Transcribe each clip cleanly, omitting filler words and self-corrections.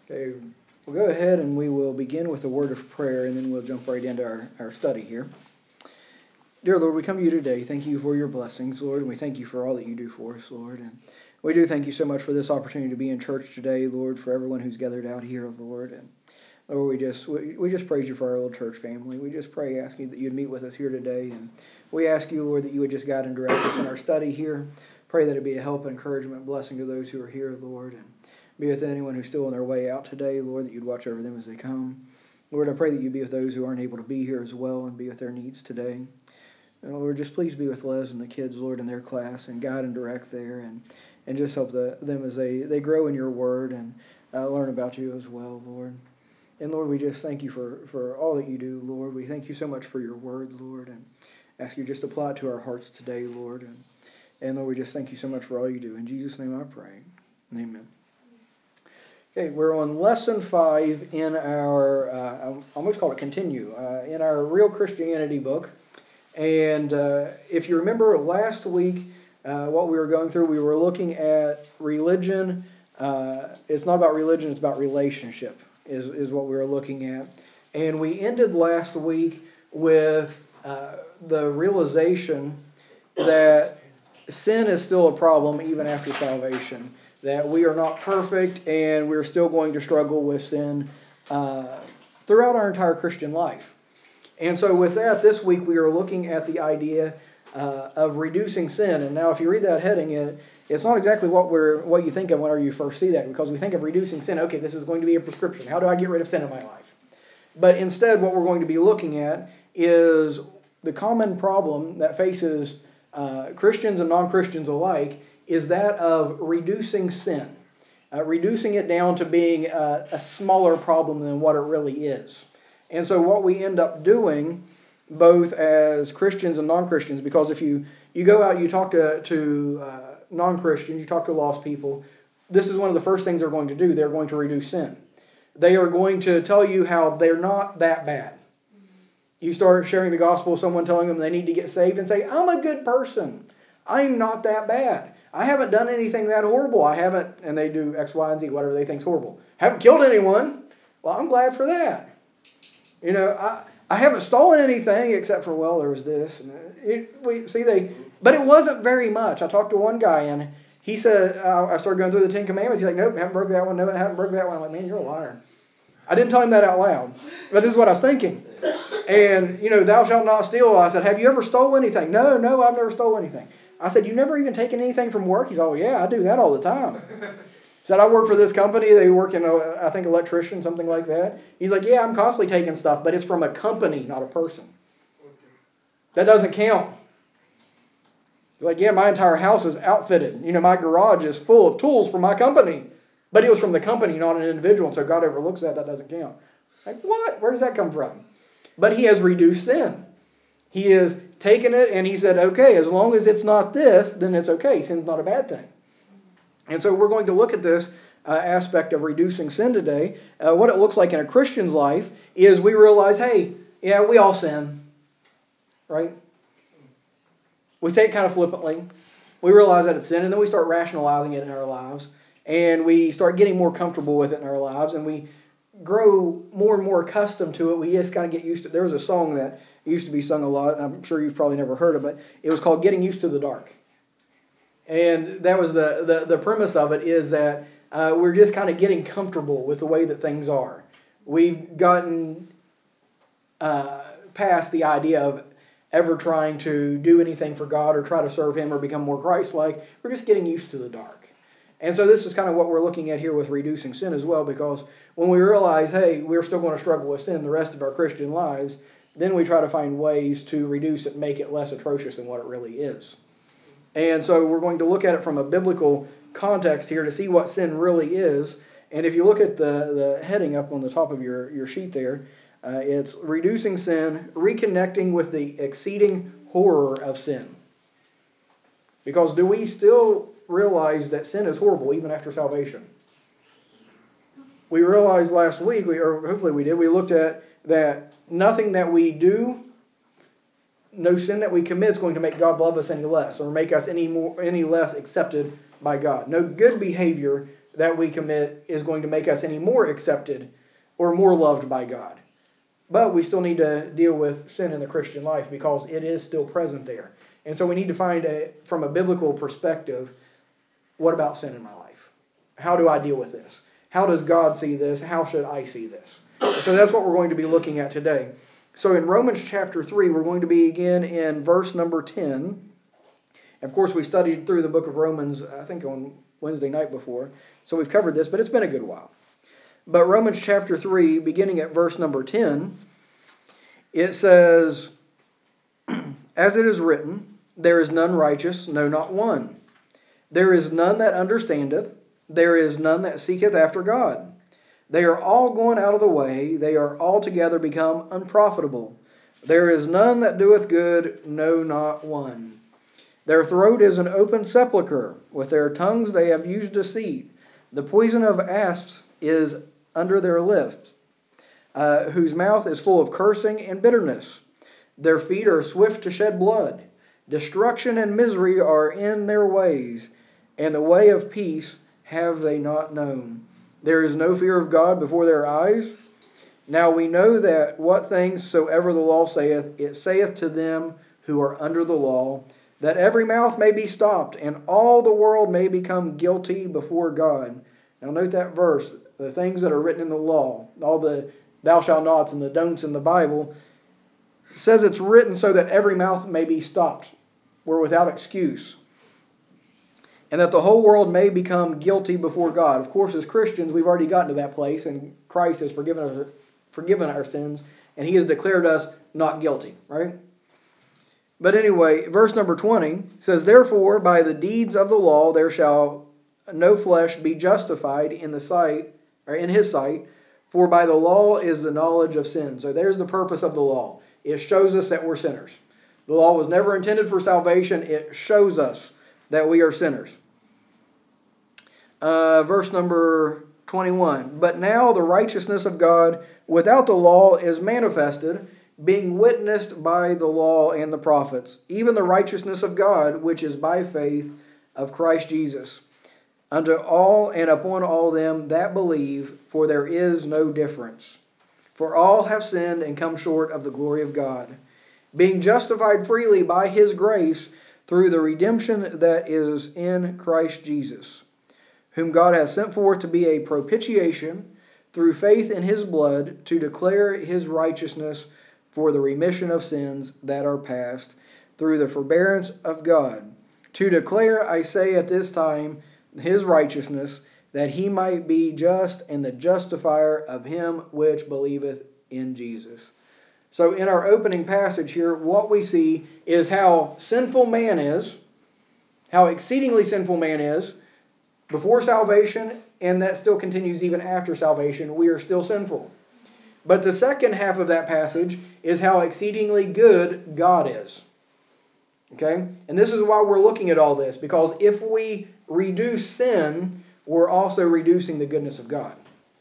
Okay, we'll go ahead and we will begin with a word of prayer, and then we'll jump right into our study here. Dear Lord, we come to you today. Thank you for your blessings, Lord, and we thank you for all that you do for us, Lord. And we do thank you so much for this opportunity to be in church today, Lord, for everyone who's gathered out here, Lord. And Lord, we just praise you for our little church family. We just pray, ask you that you'd meet with us here today. And we ask you, Lord, that you would just guide and direct us in our study here. Pray that it'd be a help, encouragement, and blessing to those who are here, Lord. And be with anyone who's still on their way out today, Lord, that you'd watch over them as they come. Lord, I pray that you'd be with those who aren't able to be here as well and be with their needs today. And Lord, just please be with Les and the kids, Lord, in their class, and guide and direct there, and just help them as they grow in your word and learn about you as well, Lord. And Lord, we just thank you for all that you do, Lord. We thank you so much for your word, Lord, and ask you just to apply it to our hearts today, Lord. And Lord, we just thank you so much for all you do. In Jesus' name I pray. Amen. Okay, we're on Lesson 5 in our, I almost call it continue, in our Real Christianity book. And if you remember last week, what we were going through, we were looking at religion. It's not about religion, it's about relationship, is what we were looking at. And we ended last week with the realization that sin is still a problem even after salvation. That we are not perfect and we're still going to struggle with sin throughout our entire Christian life. And so with that, this week we are looking at the idea of reducing sin. And now if you read that heading, it's not exactly what you think of whenever you first see that, because we think of reducing sin, okay, this is going to be a prescription. How do I get rid of sin in my life? But instead what we're going to be looking at is the common problem that faces Christians and non-Christians alike is that of reducing sin, reducing it down to being a smaller problem than what it really is. And so what we end up doing, both as Christians and non-Christians, because if you go out, you talk to non-Christians, you talk to lost people, this is one of the first things they're going to do. They're going to reduce sin. They are going to tell you how they're not that bad. You start sharing the gospel with someone telling them they need to get saved and say, I'm a good person. I'm not that bad. I haven't done anything that horrible. I haven't, and they do X, Y, and Z, whatever they think's horrible. Haven't killed anyone. Well, I'm glad for that. You know, I haven't stolen anything except for, well, there was this. But it wasn't very much. I talked to one guy and he said, I started going through the Ten Commandments. He's like, nope, haven't broke that one. No, haven't broke that one. I'm like, man, you're a liar. I didn't tell him that out loud, but this is what I was thinking. And, thou shalt not steal. I said, have you ever stole anything? No, I've never stole anything. I said, you've never even taken anything from work? He's like, oh, yeah, I do that all the time. Said, I work for this company. They work in, I think, electrician, something like that. He's like, yeah, I'm constantly taking stuff, but it's from a company, not a person. That doesn't count. He's like, yeah, my entire house is outfitted. My garage is full of tools from my company. But it was from the company, not an individual. And so God overlooks that. That doesn't count. Like, what? Where does that come from? But he has reduced sin. He has taken it and he said, okay, as long as it's not this, then it's okay. Sin's not a bad thing. And so we're going to look at this aspect of reducing sin today. What it looks like in a Christian's life is we realize, hey, yeah, we all sin. Right? We say it kind of flippantly. We realize that it's sin, and then we start rationalizing it in our lives. And we start getting more comfortable with it in our lives, and we grow more and more accustomed to it. We just kind of get used to it. There was a song that used to be sung a lot, and I'm sure you've probably never heard of it. It was called Getting Used to the Dark. And that was the premise of it, is that we're just kind of getting comfortable with the way that things are. We've gotten past the idea of ever trying to do anything for God or try to serve Him or become more Christ-like. We're just getting used to the dark. And so this is kind of what we're looking at here with reducing sin as well, because when we realize, hey, we're still going to struggle with sin the rest of our Christian lives, then we try to find ways to reduce it, make it less atrocious than what it really is. And so we're going to look at it from a biblical context here to see what sin really is. And if you look at the heading up on the top of your sheet there, it's reducing sin, reconnecting with the exceeding horror of sin. Because do we still realize that sin is horrible even after salvation? We realized last week, or hopefully we did, we looked at that nothing that we do, no sin that we commit is going to make God love us any less or make us any less accepted by God. No good behavior that we commit is going to make us any more accepted or more loved by God. But we still need to deal with sin in the Christian life because it is still present there. And so we need to find, from a biblical perspective, what about sin in my life? How do I deal with this? How does God see this? How should I see this? So that's what we're going to be looking at today. So in Romans chapter 3, we're going to begin in verse number 10. Of course, we studied through the book of Romans, I think on Wednesday night before. So we've covered this, but it's been a good while. But Romans chapter 3, beginning at verse number 10, it says, "As it is written, there is none righteous, no, not one. There is none that understandeth, there is none that seeketh after God. They are all gone out of the way, they are altogether become unprofitable. There is none that doeth good, no, not one. Their throat is an open sepulchre, with their tongues they have used deceit. The poison of asps is under their lips, whose mouth is full of cursing and bitterness. Their feet are swift to shed blood. Destruction and misery are in their ways, and the way of peace have they not known. There is no fear of God before their eyes. Now we know that what things soever the law saith, it saith to them who are under the law, that every mouth may be stopped, and all the world may become guilty before God." Now note that verse, the things that are written in the law, all the thou shalt nots and the don'ts in the Bible, says it's written so that every mouth may be stopped. We're without excuse. And that the whole world may become guilty before God. Of course, as Christians, we've already gotten to that place, and Christ has forgiven our sins, and He has declared us not guilty, right? But anyway, verse number 20 says, "Therefore, by the deeds of the law there shall no flesh be justified in the sight, or in His sight, for by the law is the knowledge of sin." So there's the purpose of the law. It shows us that we're sinners. The law was never intended for salvation. It shows us that we are sinners. Verse number 21. "But now the righteousness of God without the law is manifested, being witnessed by the law and the prophets, even the righteousness of God, which is by faith of Christ Jesus, unto all and upon all them that believe, for there is no difference. For all have sinned and come short of the glory of God, being justified freely by His grace through the redemption that is in Christ Jesus, whom God has sent forth to be a propitiation through faith in His blood, to declare His righteousness for the remission of sins that are past, through the forbearance of God. To declare, I say at this time, His righteousness, that He might be just and the justifier of him which believeth in Jesus." So in our opening passage here, what we see is how sinful man is, how exceedingly sinful man is, before salvation, and that still continues even after salvation. We are still sinful. But the second half of that passage is how exceedingly good God is. Okay? And this is why we're looking at all this, because if we reduce sin, we're also reducing the goodness of God.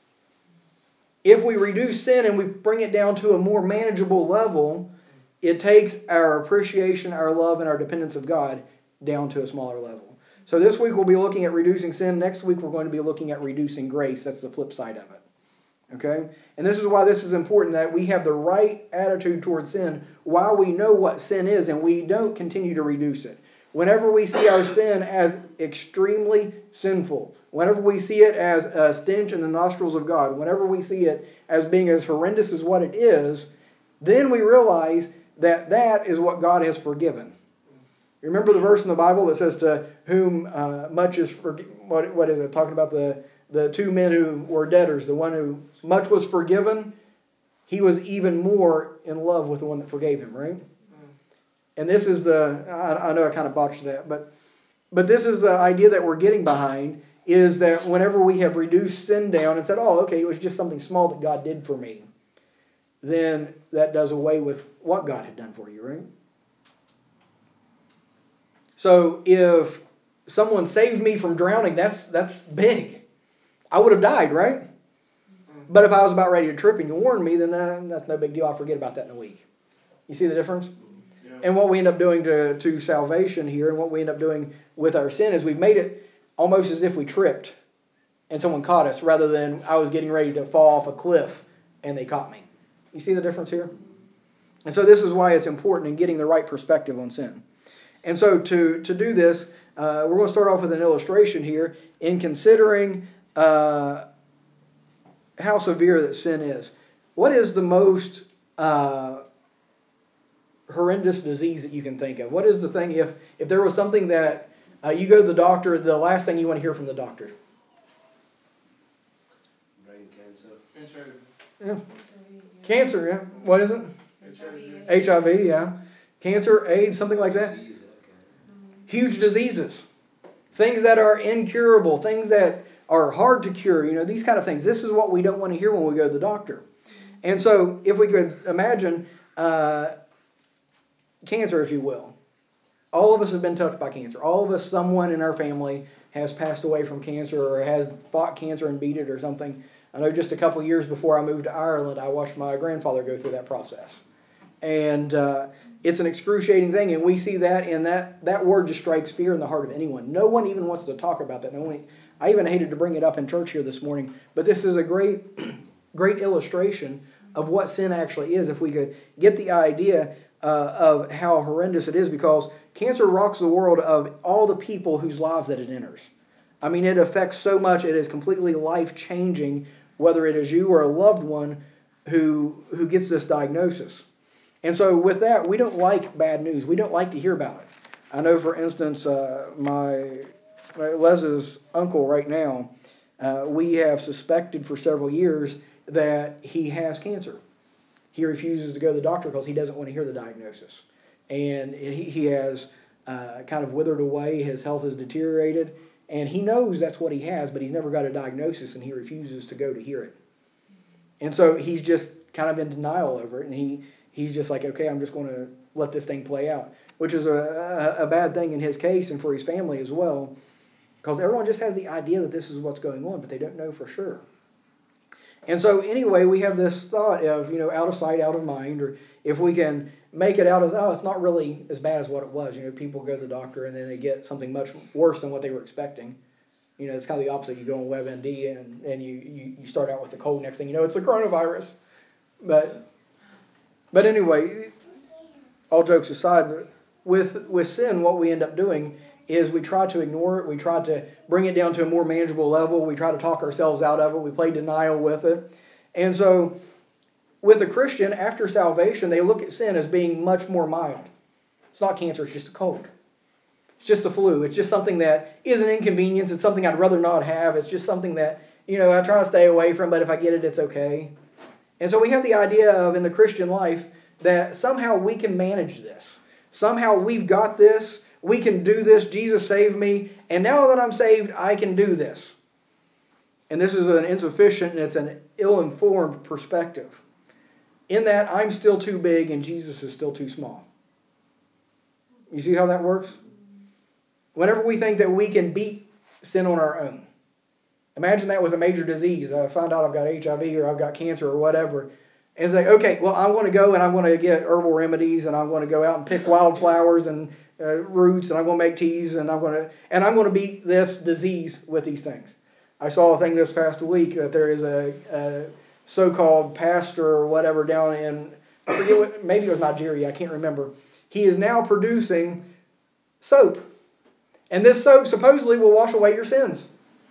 If we reduce sin and we bring it down to a more manageable level, it takes our appreciation, our love, and our dependence of God down to a smaller level. So this week we'll be looking at reducing sin. Next week we're going to be looking at reducing grace. That's the flip side of it. Okay? And this is why this is important, that we have the right attitude towards sin while we know what sin is, and we don't continue to reduce it. Whenever we see our sin as extremely sinful, whenever we see it as a stench in the nostrils of God, whenever we see it as being as horrendous as what it is, then we realize that that is what God has forgiven. Remember the verse in the Bible that says, to whom much is forgiven? What is it? Talking about the two men who were debtors. The one who much was forgiven, he was even more in love with the one that forgave him, right? And this is I know I kind of botched that, but this is the idea that we're getting behind, is that whenever we have reduced sin down and said, oh, okay, it was just something small that God did for me, then that does away with what God had done for you, right? So if someone saved me from drowning, that's big. I would have died, right? But if I was about ready to trip and you warned me, then that's no big deal. I'll forget about that in a week. You see the difference? Yeah. And what we end up doing to salvation here, and what we end up doing with our sin, is we've made it almost as if we tripped. and someone caught us rather than I was getting ready to fall off a cliff and they caught me. You see the difference here? And so this is why it's important in getting the right perspective on sin. And so to do this, we're going to start off with an illustration here in considering how severe that sin is. What is the most horrendous disease that you can think of? What is the thing, if there was something that you go to the doctor, the last thing you want to hear from the doctor? Brain cancer. Yeah. Cancer, yeah. What is it? HIV, yeah. Cancer, AIDS, something like that. Huge diseases. Things that are incurable, things that are hard to cure, these kind of things. This is what we don't want to hear when we go to the doctor. And so if we could imagine cancer, if you will. All of us have been touched by cancer. All of us, someone in our family has passed away from cancer or has fought cancer and beat it or something. I know just a couple of years before I moved to Ireland, I watched my grandfather go through that process. And it's an excruciating thing, and we see that, and that word just strikes fear in the heart of anyone. No one even wants to talk about that. I even hated to bring it up in church here this morning, but this is a great illustration of what sin actually is, if we could get the idea of how horrendous it is, because cancer rocks the world of all the people whose lives that it enters. I mean, it affects so much, it is completely life-changing, whether it is you or a loved one who gets this diagnosis. And so with that, we don't like bad news. We don't like to hear about it. I know, for instance, my Les's uncle right now, we have suspected for several years that he has cancer. He refuses to go to the doctor because he doesn't want to hear the diagnosis. And he has kind of withered away. His health has deteriorated. And he knows that's what he has, but he's never got a diagnosis, and he refuses to go to hear it. And so he's just kind of in denial over it, and he's just like, okay, I'm just going to let this thing play out, which is a bad thing in his case and for his family as well, because everyone just has the idea that this is what's going on, but they don't know for sure. And so anyway, we have this thought of, out of sight, out of mind, or if we can make it out as, it's not really as bad as what it was. People go to the doctor and then they get something much worse than what they were expecting. It's kind of the opposite. You go on WebMD and you start out with the cold. Next thing you know, it's the coronavirus. But anyway, all jokes aside, with sin, what we end up doing is we try to ignore it. We try to bring it down to a more manageable level. We try to talk ourselves out of it. We play denial with it. And so with a Christian, after salvation, they look at sin as being much more mild. It's not cancer, it's just a cold. It's just a flu. It's just something that is an inconvenience. It's something I'd rather not have. It's just something that, I try to stay away from, but if I get it, it's okay. And so we have the idea of, in the Christian life, that somehow we can manage this. Somehow we've got this. We can do this. Jesus saved me. And now that I'm saved, I can do this. And this is an insufficient and it's an ill-informed perspective. In that, I'm still too big and Jesus is still too small. You see how that works? Whenever we think that we can beat sin on our own. Imagine that with a major disease. I find out I've got HIV or I've got cancer or whatever. And say, okay, well, I want to go and I want to get herbal remedies and I want to go out and pick wildflowers and roots and I'm going to make teas and I'm going to beat this disease with these things. I saw a thing this past week that there is a so-called pastor or whatever down in, I forget what, maybe it was Nigeria, I can't remember. He is now producing soap. And this soap supposedly will wash away your sins.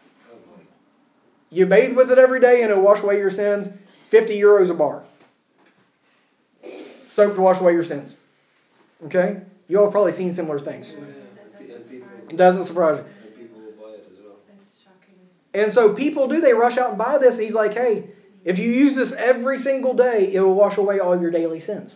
You bathe with it every day and it'll wash away your sins. 50 euros a bar. Soap to wash away your sins. Okay? You all have probably seen similar things. It doesn't surprise you. And people will buy it as well. It's shocking. And so people do. They rush out and buy this. And he's like, hey, if you use this every single day, it will wash away all your daily sins.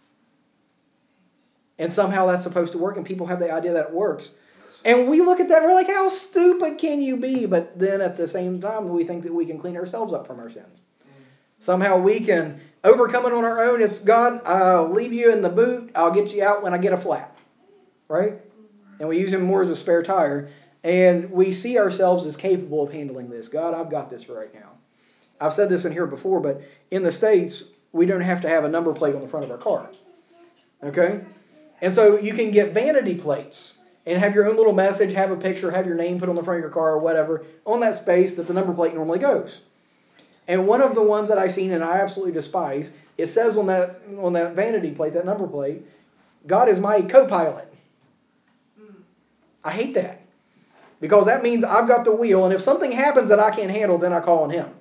And somehow that's supposed to work. And people have the idea that it works. And we look at that and we're like, how stupid can you be? But then at the same time, we think that we can clean ourselves up from our sins. Somehow we can overcome it on our own. It's God, I'll leave you in the boot. I'll get you out when I get a flat. Right? And we use him more as a spare tire. And we see ourselves as capable of handling this. God, I've got this right now. I've said this in here before, but in the States, we don't have to have a number plate on the front of our car. Okay? And so you can get vanity plates. and have your own little message, have a picture, have your name put on the front of your car or whatever, on that space that the number plate normally goes. And one of the ones that I've seen and I absolutely despise, it says on that vanity plate, that number plate, God is my co-pilot. I hate that. Because that means I've got the wheel, and if something happens that I can't handle, then I call on Him.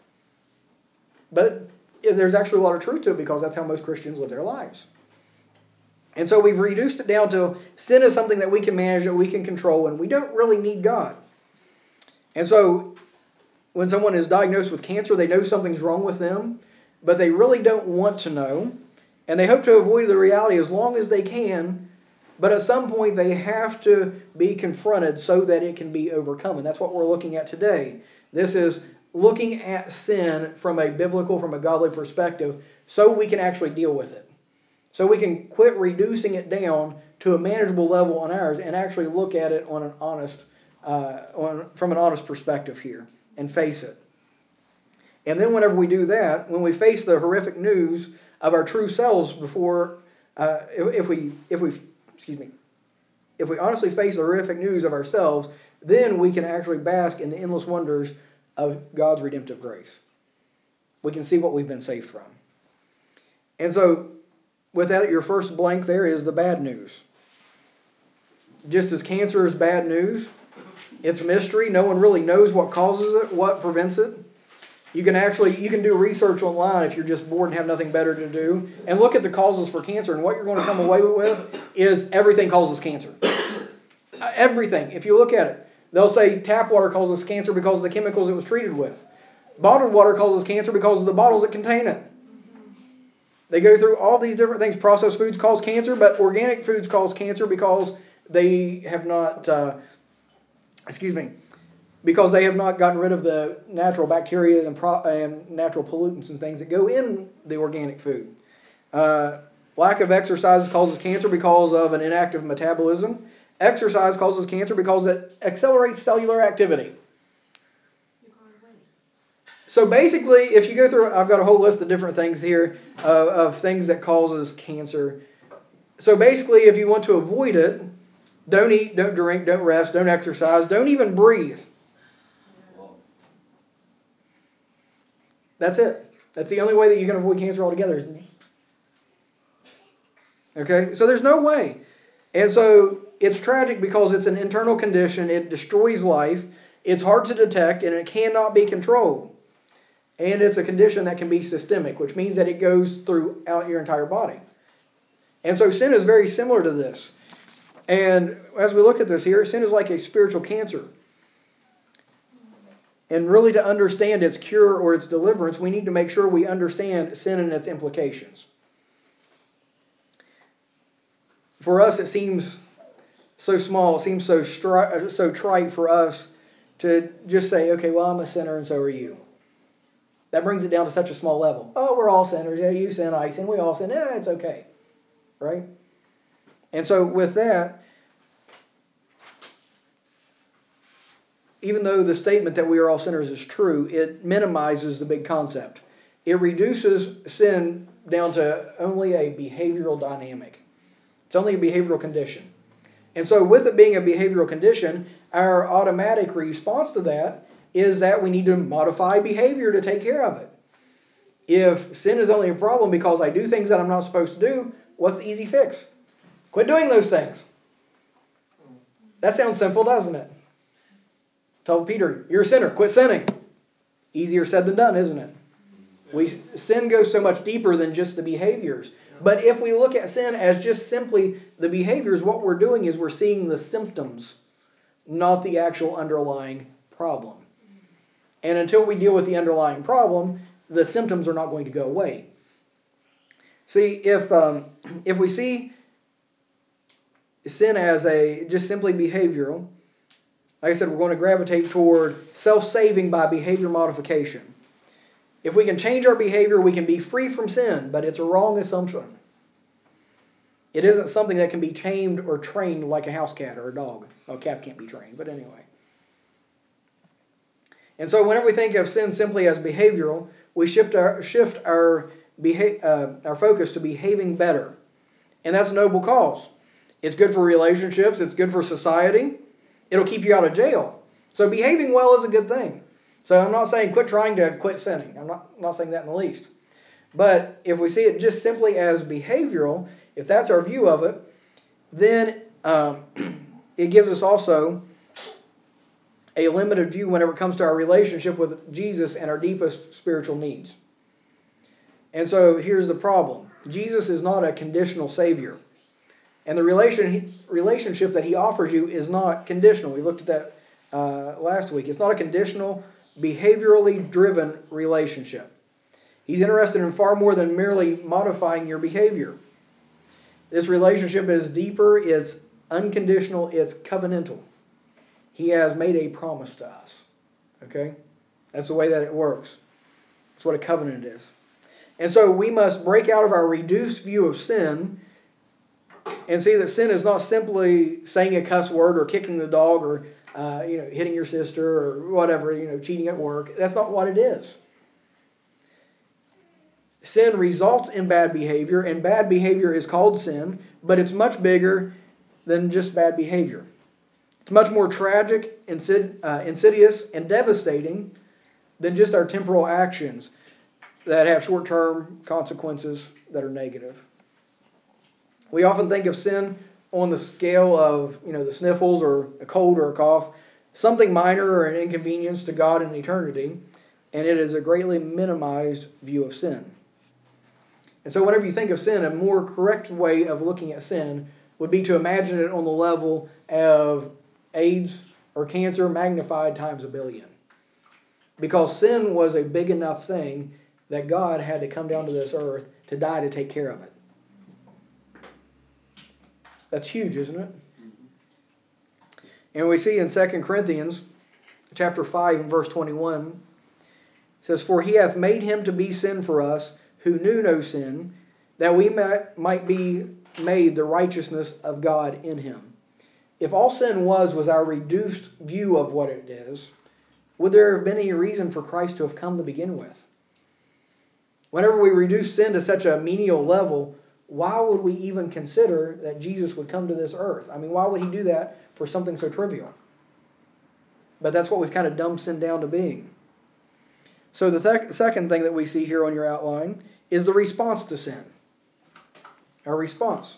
But there's actually a lot of truth to it, because that's how most Christians live their lives. And so we've reduced it down to sin is something that we can manage, that we can control, and we don't really need God. And so when someone is diagnosed with cancer, they know something's wrong with them, but they really don't want to know, and they hope to avoid the reality as long as they can, but at some point they have to be confronted so that it can be overcome. And that's what we're looking at today. This is looking at sin from a biblical, from a godly perspective, so we can actually deal with it. So we can quit reducing it down to a manageable level on ours and actually look at it on an honest, from an honest perspective here and face it. And then whenever we do that, when we face the horrific news of our true selves before, if we honestly face the horrific news of ourselves, then we can actually bask in the endless wonders of God's redemptive grace. We can see what we've been saved from. And so, with that, your first blank there is the bad news. Just as cancer is bad news, it's a mystery. No one really knows what causes it, what prevents it. You can do research online if you're just bored and have nothing better to do, and look at the causes for cancer, and what you're going to come away with is everything causes cancer. Everything. If you look at it, they'll say tap water causes cancer because of the chemicals it was treated with. Bottled water causes cancer because of the bottles that contain it. They go through all these different things. Processed foods cause cancer, but organic foods cause cancer because they have not, because they have not gotten rid of the natural bacteria and natural pollutants and things that go in the organic food. Lack of exercise causes cancer because of an inactive metabolism. Exercise causes cancer because it accelerates cellular activity. So basically, if you go through, I've got a whole list of different things here of things that causes cancer. So basically, if you want to avoid it, don't eat, don't drink, don't rest, don't exercise, don't even breathe. That's it. That's the only way that you can avoid cancer altogether. Okay? So there's no way. And so it's tragic because it's an internal condition. It destroys life. It's hard to detect, and it cannot be controlled. And it's a condition that can be systemic, which means that it goes throughout your entire body. And so sin is very similar to this. And as we look at this here, sin is like a spiritual cancer. And really to understand its cure or its deliverance, we need to make sure we understand sin and its implications. For us, it seems so small, it seems so trite for us to just say, okay, well, I'm a sinner and so are you. That brings it down to such a small level. Oh, we're all sinners. Yeah, you sin, I sin, we all sin. Yeah, it's okay. Right? And so with that, even though the statement that we are all sinners is true, it minimizes the big concept. It reduces sin down to only a behavioral dynamic. It's only a behavioral condition. And so with it being a behavioral condition, our automatic response to that is that we need to modify behavior to take care of it. If sin is only a problem because I do things that I'm not supposed to do, what's the easy fix? Quit doing those things. That sounds simple, doesn't it? Tell Peter, you're a sinner, quit sinning. Easier said than done, isn't it? Sin goes so much deeper than just the behaviors. But if we look at sin as just simply the behaviors, what we're doing is we're seeing the symptoms, not the actual underlying problem. And until we deal with the underlying problem, the symptoms are not going to go away. See, if we see sin as just simply behavioral, like I said, we're going to gravitate toward self-saving by behavior modification. If we can change our behavior, we can be free from sin, but it's a wrong assumption. It isn't something that can be tamed or trained like a house cat or a dog. Well, cats can't be trained, but anyway. And so whenever we think of sin simply as behavioral, we shift our focus to behaving better. And that's a noble cause. It's good for relationships. It's good for society. It'll keep you out of jail. So behaving well is a good thing. So I'm not saying quit trying to quit sinning. I'm not saying that in the least. But if we see it just simply as behavioral, if that's our view of it, then it gives us also a limited view whenever it comes to our relationship with Jesus and our deepest spiritual needs. And so here's the problem. Jesus is not a conditional Savior. And the relationship that He offers you is not conditional. We looked at that last week. It's not a conditional, behaviorally driven relationship. He's interested in far more than merely modifying your behavior. This relationship is deeper, it's unconditional, it's covenantal. He has made a promise to us. Okay? That's the way that it works. That's what a covenant is. And so we must break out of our reduced view of sin and see that sin is not simply saying a cuss word or kicking the dog or hitting your sister or whatever, cheating at work. That's not what it is. Sin results in bad behavior, and bad behavior is called sin, but it's much bigger than just bad behavior. It's much more tragic, insidious, and devastating than just our temporal actions that have short-term consequences that are negative. We often think of sin on the scale of, the sniffles or a cold or a cough, something minor or an inconvenience to God in eternity, and it is a greatly minimized view of sin. And so whenever you think of sin, a more correct way of looking at sin would be to imagine it on the level of AIDS or cancer magnified times a billion. Because sin was a big enough thing that God had to come down to this earth to die to take care of it. That's huge, isn't it? And we see in 2 Corinthians chapter 5 and verse 21, it says, "For He hath made Him to be sin for us, who knew no sin, that we might be made the righteousness of God in Him." If all sin was our reduced view of what it is, would there have been any reason for Christ to have come to begin with? Whenever we reduce sin to such a menial level, why would we even consider that Jesus would come to this earth? I mean, why would He do that for something so trivial? But that's what we've kind of dumbed sin down to being. So the second thing that we see here on your outline is the response to sin. Our response.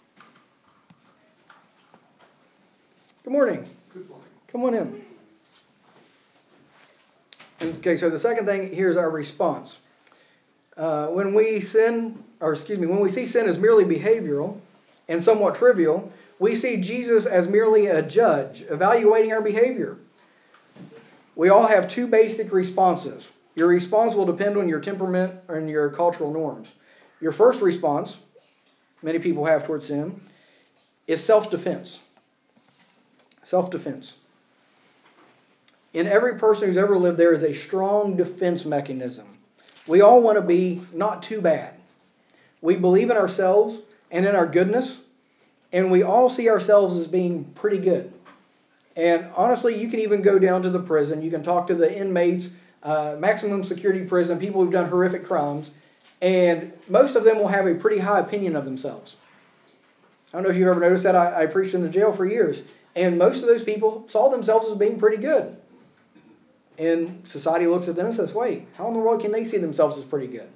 Good morning. Good morning. Come on in. Okay, so the second thing here is our response. When we see sin as merely behavioral and somewhat trivial, we see Jesus as merely a judge evaluating our behavior. We all have two basic responses. Your response will depend on your temperament and your cultural norms. Your first response, many people have towards sin, is self-defense. Self-defense. In every person who's ever lived, there is a strong defense mechanism. We all want to be not too bad. We believe in ourselves and in our goodness, and we all see ourselves as being pretty good. And honestly, you can even go down to the prison. You can talk to the inmates, maximum security prison, people who've done horrific crimes, and most of them will have a pretty high opinion of themselves. I don't know if you've ever noticed that. I preached in the jail for years, and most of those people saw themselves as being pretty good. And society looks at them and says, wait, how in the world can they see themselves as pretty good?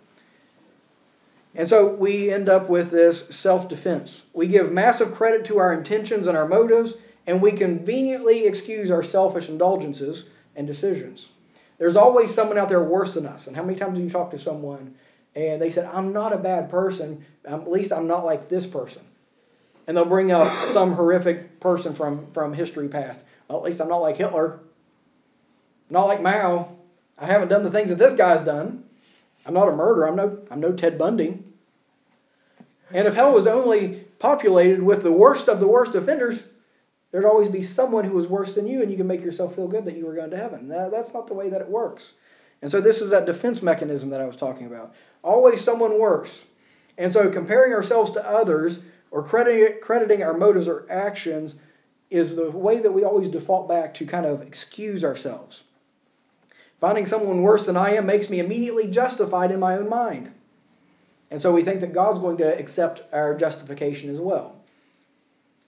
And so we end up with this self-defense. We give massive credit to our intentions and our motives, and we conveniently excuse our selfish indulgences and decisions. There's always someone out there worse than us. And how many times do you talk to someone and they said, I'm not a bad person, at least I'm not like this person. And they'll bring up some horrific person from history past. Well, at least I'm not like Hitler. Not like Mao. I haven't done the things that this guy's done. I'm not a murderer. I'm no Ted Bundy. And if hell was only populated with the worst of the worst offenders, there'd always be someone who was worse than you, and you can make yourself feel good that you were going to heaven. That's not the way that it works. And so this is that defense mechanism that I was talking about. Always someone worse. And so comparing ourselves to others or crediting our motives or actions is the way that we always default back to kind of excuse ourselves. Finding someone worse than I am makes me immediately justified in my own mind. And so we think that God's going to accept our justification as well.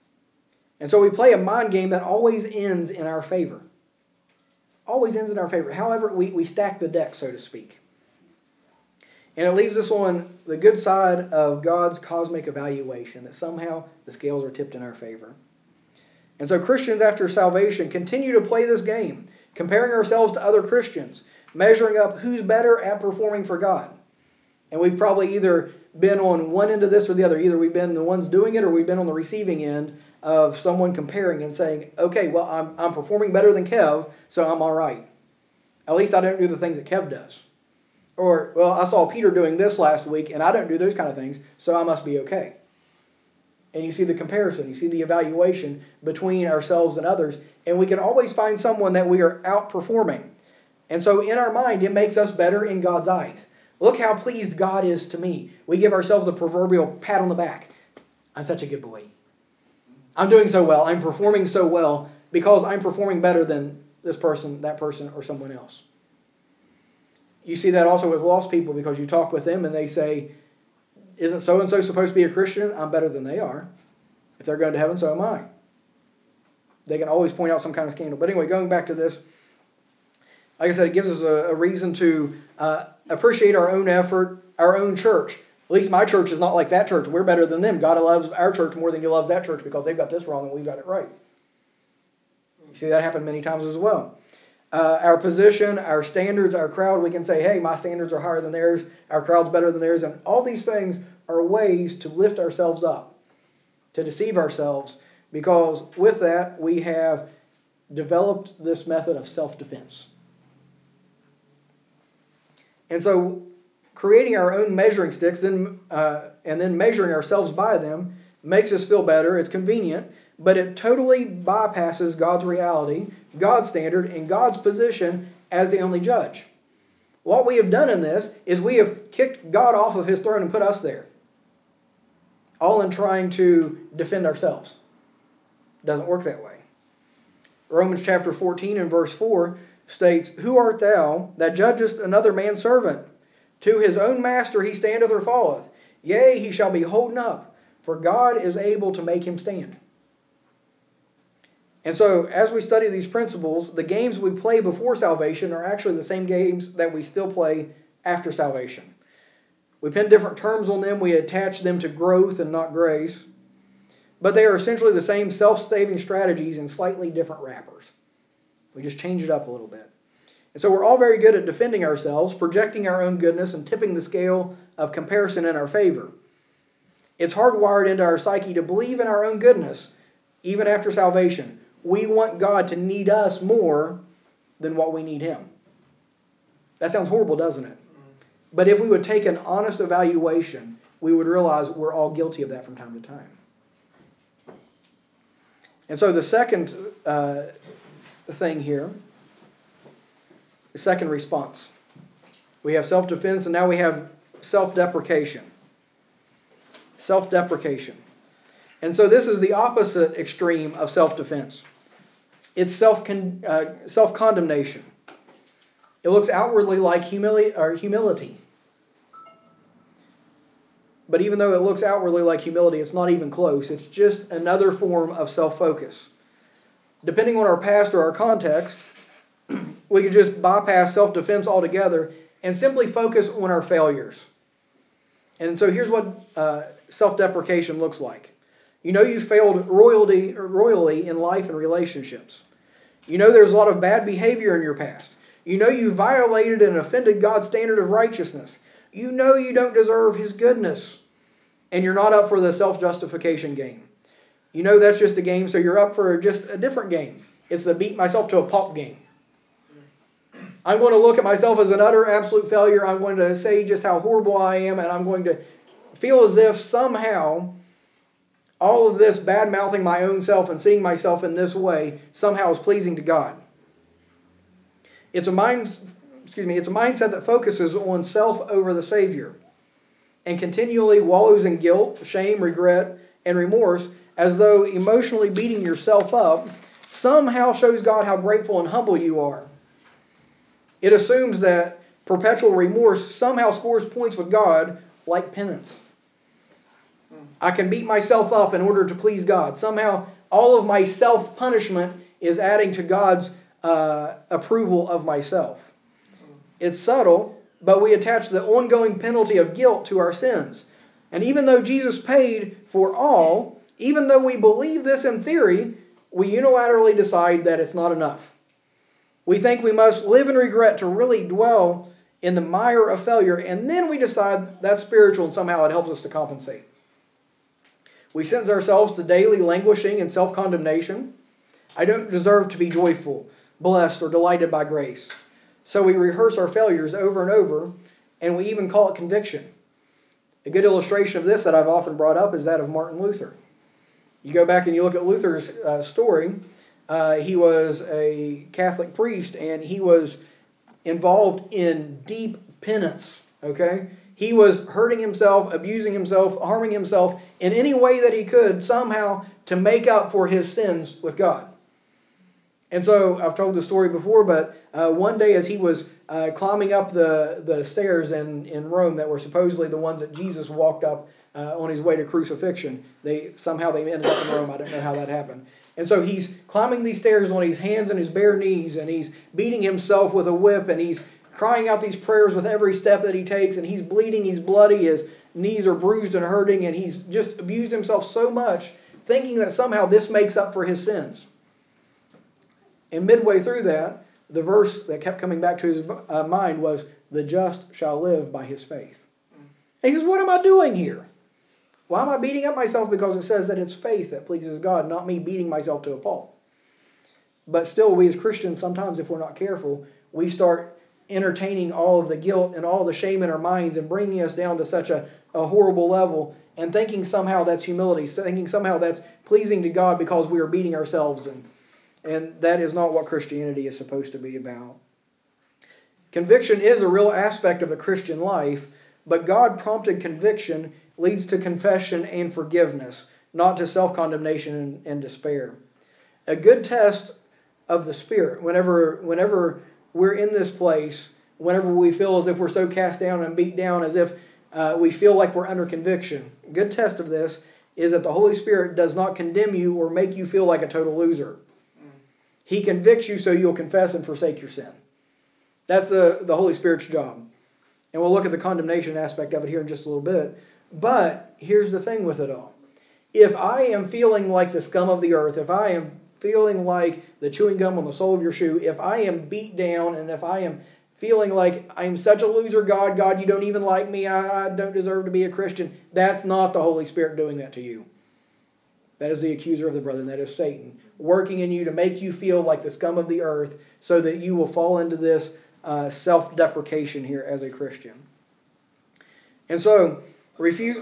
And so we play a mind game that always ends in our favor. Always ends in our favor. However, we stack the deck, so to speak. And it leaves us on the good side of God's cosmic evaluation, that somehow the scales are tipped in our favor. And so Christians after salvation continue to play this game, comparing ourselves to other Christians, measuring up who's better at performing for God. And we've probably either been on one end of this or the other. Either we've been the ones doing it or we've been on the receiving end of someone comparing and saying, okay, well, I'm performing better than Kev, so I'm all right. At least I don't do the things that Kev does. Or, well, I saw Peter doing this last week and I don't do those kind of things, so I must be okay. And you see the comparison, you see the evaluation between ourselves and others, and we can always find someone that we are outperforming. And so in our mind, it makes us better in God's eyes. Look how pleased God is to me. We give ourselves the proverbial pat on the back. I'm such a good boy. I'm doing so well. I'm performing so well because I'm performing better than this person, that person, or someone else. You see that also with lost people because you talk with them and they say, isn't so-and-so supposed to be a Christian? I'm better than they are. If they're going to heaven, so am I. They can always point out some kind of scandal. But anyway, going back to this, like I said, it gives us a reason to appreciate our own effort, our own church. At least my church is not like that church. We're better than them. God loves our church more than He loves that church because they've got this wrong and we've got it right. You see that happen many times as well. Our position, our standards, our crowd, we can say, hey, my standards are higher than theirs, our crowd's better than theirs, and all these things are ways to lift ourselves up, to deceive ourselves, because with that we have developed this method of self-defense. And so creating our own measuring sticks and then measuring ourselves by them makes us feel better, it's convenient, but it totally bypasses God's reality, God's standard, and God's position as the only judge. What we have done in this is we have kicked God off of His throne and put us there. All in trying to defend ourselves. It doesn't work that way. Romans chapter 14 and verse 4 states, Who art thou that judgest another man's servant? To his own master he standeth or falleth. Yea, he shall be holden up, for God is able to make him stand. And so, as we study these principles, the games we play before salvation are actually the same games that we still play after salvation. We pin different terms on them. We attach them to growth and not grace. But they are essentially the same self-saving strategies in slightly different wrappers. We just change it up a little bit. And so we're all very good at defending ourselves, projecting our own goodness, and tipping the scale of comparison in our favor. It's hardwired into our psyche to believe in our own goodness, even after salvation. We want God to need us more than what we need Him. That sounds horrible, doesn't it? But if we would take an honest evaluation, we would realize we're all guilty of that from time to time. And so the second thing here, the second response. We have self-defense and now we have self-deprecation. Self-deprecation. And so this is the opposite extreme of self-defense. It's self-condemnation. It looks outwardly like humility. But even though it looks outwardly like humility, it's not even close. It's just another form of self-focus. Depending on our past or our context, we could just bypass self-defense altogether and simply focus on our failures. And so here's what self-deprecation looks like. You know you failed royally in life and relationships. You know there's a lot of bad behavior in your past. You know you violated and offended God's standard of righteousness. You know you don't deserve His goodness. And you're not up for the self-justification game. You know that's just a game, so you're up for just a different game. It's the beat myself to a pulp game. I'm going to look at myself as an utter absolute failure. I'm going to say just how horrible I am, and I'm going to feel as if somehow all of this bad-mouthing my own self and seeing myself in this way somehow is pleasing to God. It's a mindset that focuses on self over the Savior and continually wallows in guilt, shame, regret, and remorse as though emotionally beating yourself up somehow shows God how grateful and humble you are. It assumes that perpetual remorse somehow scores points with God like penance. I can beat myself up in order to please God. Somehow all of my self-punishment is adding to God's approval of myself. It's subtle, but we attach the ongoing penalty of guilt to our sins. And even though Jesus paid for all, even though we believe this in theory, we unilaterally decide that it's not enough. We think we must live in regret to really dwell in the mire of failure, and then we decide that's spiritual and somehow it helps us to compensate. We sentence ourselves to daily languishing and self-condemnation. I don't deserve to be joyful, blessed, or delighted by grace. So we rehearse our failures over and over, and we even call it conviction. A good illustration of this that I've often brought up is that of Martin Luther. You go back and you look at Luther's story. He was a Catholic priest, and he was involved in deep penance. Okay? He was hurting himself, abusing himself, harming himself in any way that he could somehow to make up for his sins with God. And so I've told the story before, but one day as he was climbing up the stairs in Rome that were supposedly the ones that Jesus walked up on his way to crucifixion, they ended up in Rome. I don't know how that happened. And so he's climbing these stairs on his hands and his bare knees, and he's beating himself with a whip, and he's crying out these prayers with every step that he takes, and he's bleeding, he's bloody, his knees are bruised and hurting, and he's just abused himself so much, thinking that somehow this makes up for his sins. And midway through that, the verse that kept coming back to his mind was, "The just shall live by his faith." And he says, what am I doing here? Why am I beating up myself? Because it says that it's faith that pleases God, not me beating myself to a pulp. But still, we as Christians, sometimes if we're not careful, we start entertaining all of the guilt and all the shame in our minds and bringing us down to such a horrible level and thinking somehow that's humility, thinking somehow that's pleasing to God because we are beating ourselves. And that is not what Christianity is supposed to be about. Conviction is a real aspect of the Christian life, but God-prompted conviction leads to confession and forgiveness, not to self-condemnation and despair. A good test of the Spirit, whenever we're in this place, whenever we feel as if we're so cast down and beat down, as if we feel like we're under conviction, a good test of this is that the Holy Spirit does not condemn you or make you feel like a total loser. He convicts you so you'll confess and forsake your sin. That's the Holy Spirit's job. And we'll look at the condemnation aspect of it here in just a little bit. But here's the thing with it all. If I am feeling like the scum of the earth, if I am feeling like the chewing gum on the sole of your shoe, if I am beat down, and if I am feeling like I'm such a loser, God, you don't even like me, I don't deserve to be a Christian, that's not the Holy Spirit doing that to you. That is the accuser of the brethren, that is Satan, working in you to make you feel like the scum of the earth so that you will fall into this self-deprecation here as a Christian. And so, refuse...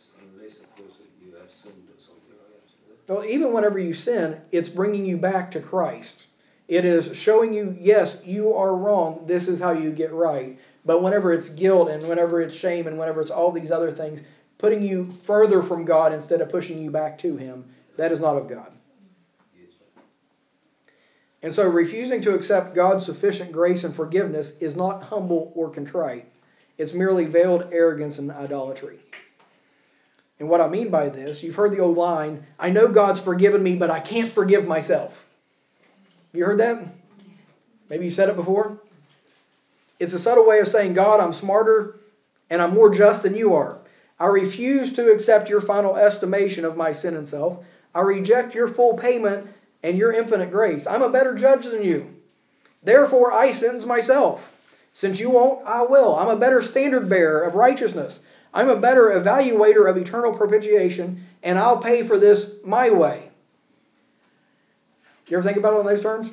Well, even whenever you sin, it's bringing you back to Christ. It is showing you, yes, you are wrong, this is how you get right. But whenever it's guilt and whenever it's shame and whenever it's all these other things, putting you further from God instead of pushing you back to Him, that is not of God. And so refusing to accept God's sufficient grace and forgiveness is not humble or contrite. It's merely veiled arrogance and idolatry. And what I mean by this, you've heard the old line, I know God's forgiven me, but I can't forgive myself. Have you heard that? Maybe you said it before. It's a subtle way of saying, God, I'm smarter and I'm more just than you are. I refuse to accept your final estimation of my sin and self. I reject your full payment and your infinite grace. I'm a better judge than you. Therefore, I sentence myself. Since you won't, I will. I'm a better standard bearer of righteousness. I'm a better evaluator of eternal propitiation, and I'll pay for this my way. You ever think about it on those terms?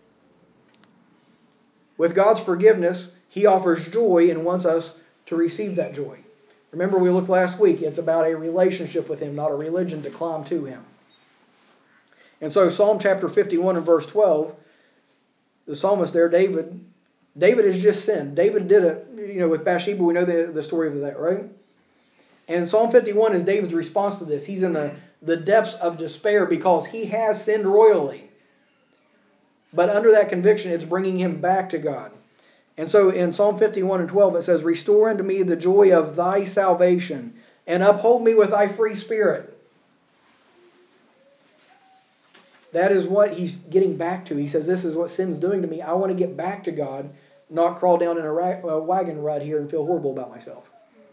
With God's forgiveness, He offers joy and wants us to receive that joy. Remember, we looked last week, it's about a relationship with Him, not a religion to climb to Him. And so Psalm chapter 51 and verse 12, the psalmist there, David has just sinned. David did it, with Bathsheba. We know the story of that, right? And Psalm 51 is David's response to this. He's in the depths of despair because he has sinned royally. But under that conviction, it's bringing him back to God. And so in Psalm 51 and 12, it says, Restore unto me the joy of thy salvation, and uphold me with thy free spirit. That is what he's getting back to. He says, this is what sin's doing to me. I want to get back to God, not crawl down in a wagon rut here and feel horrible about myself.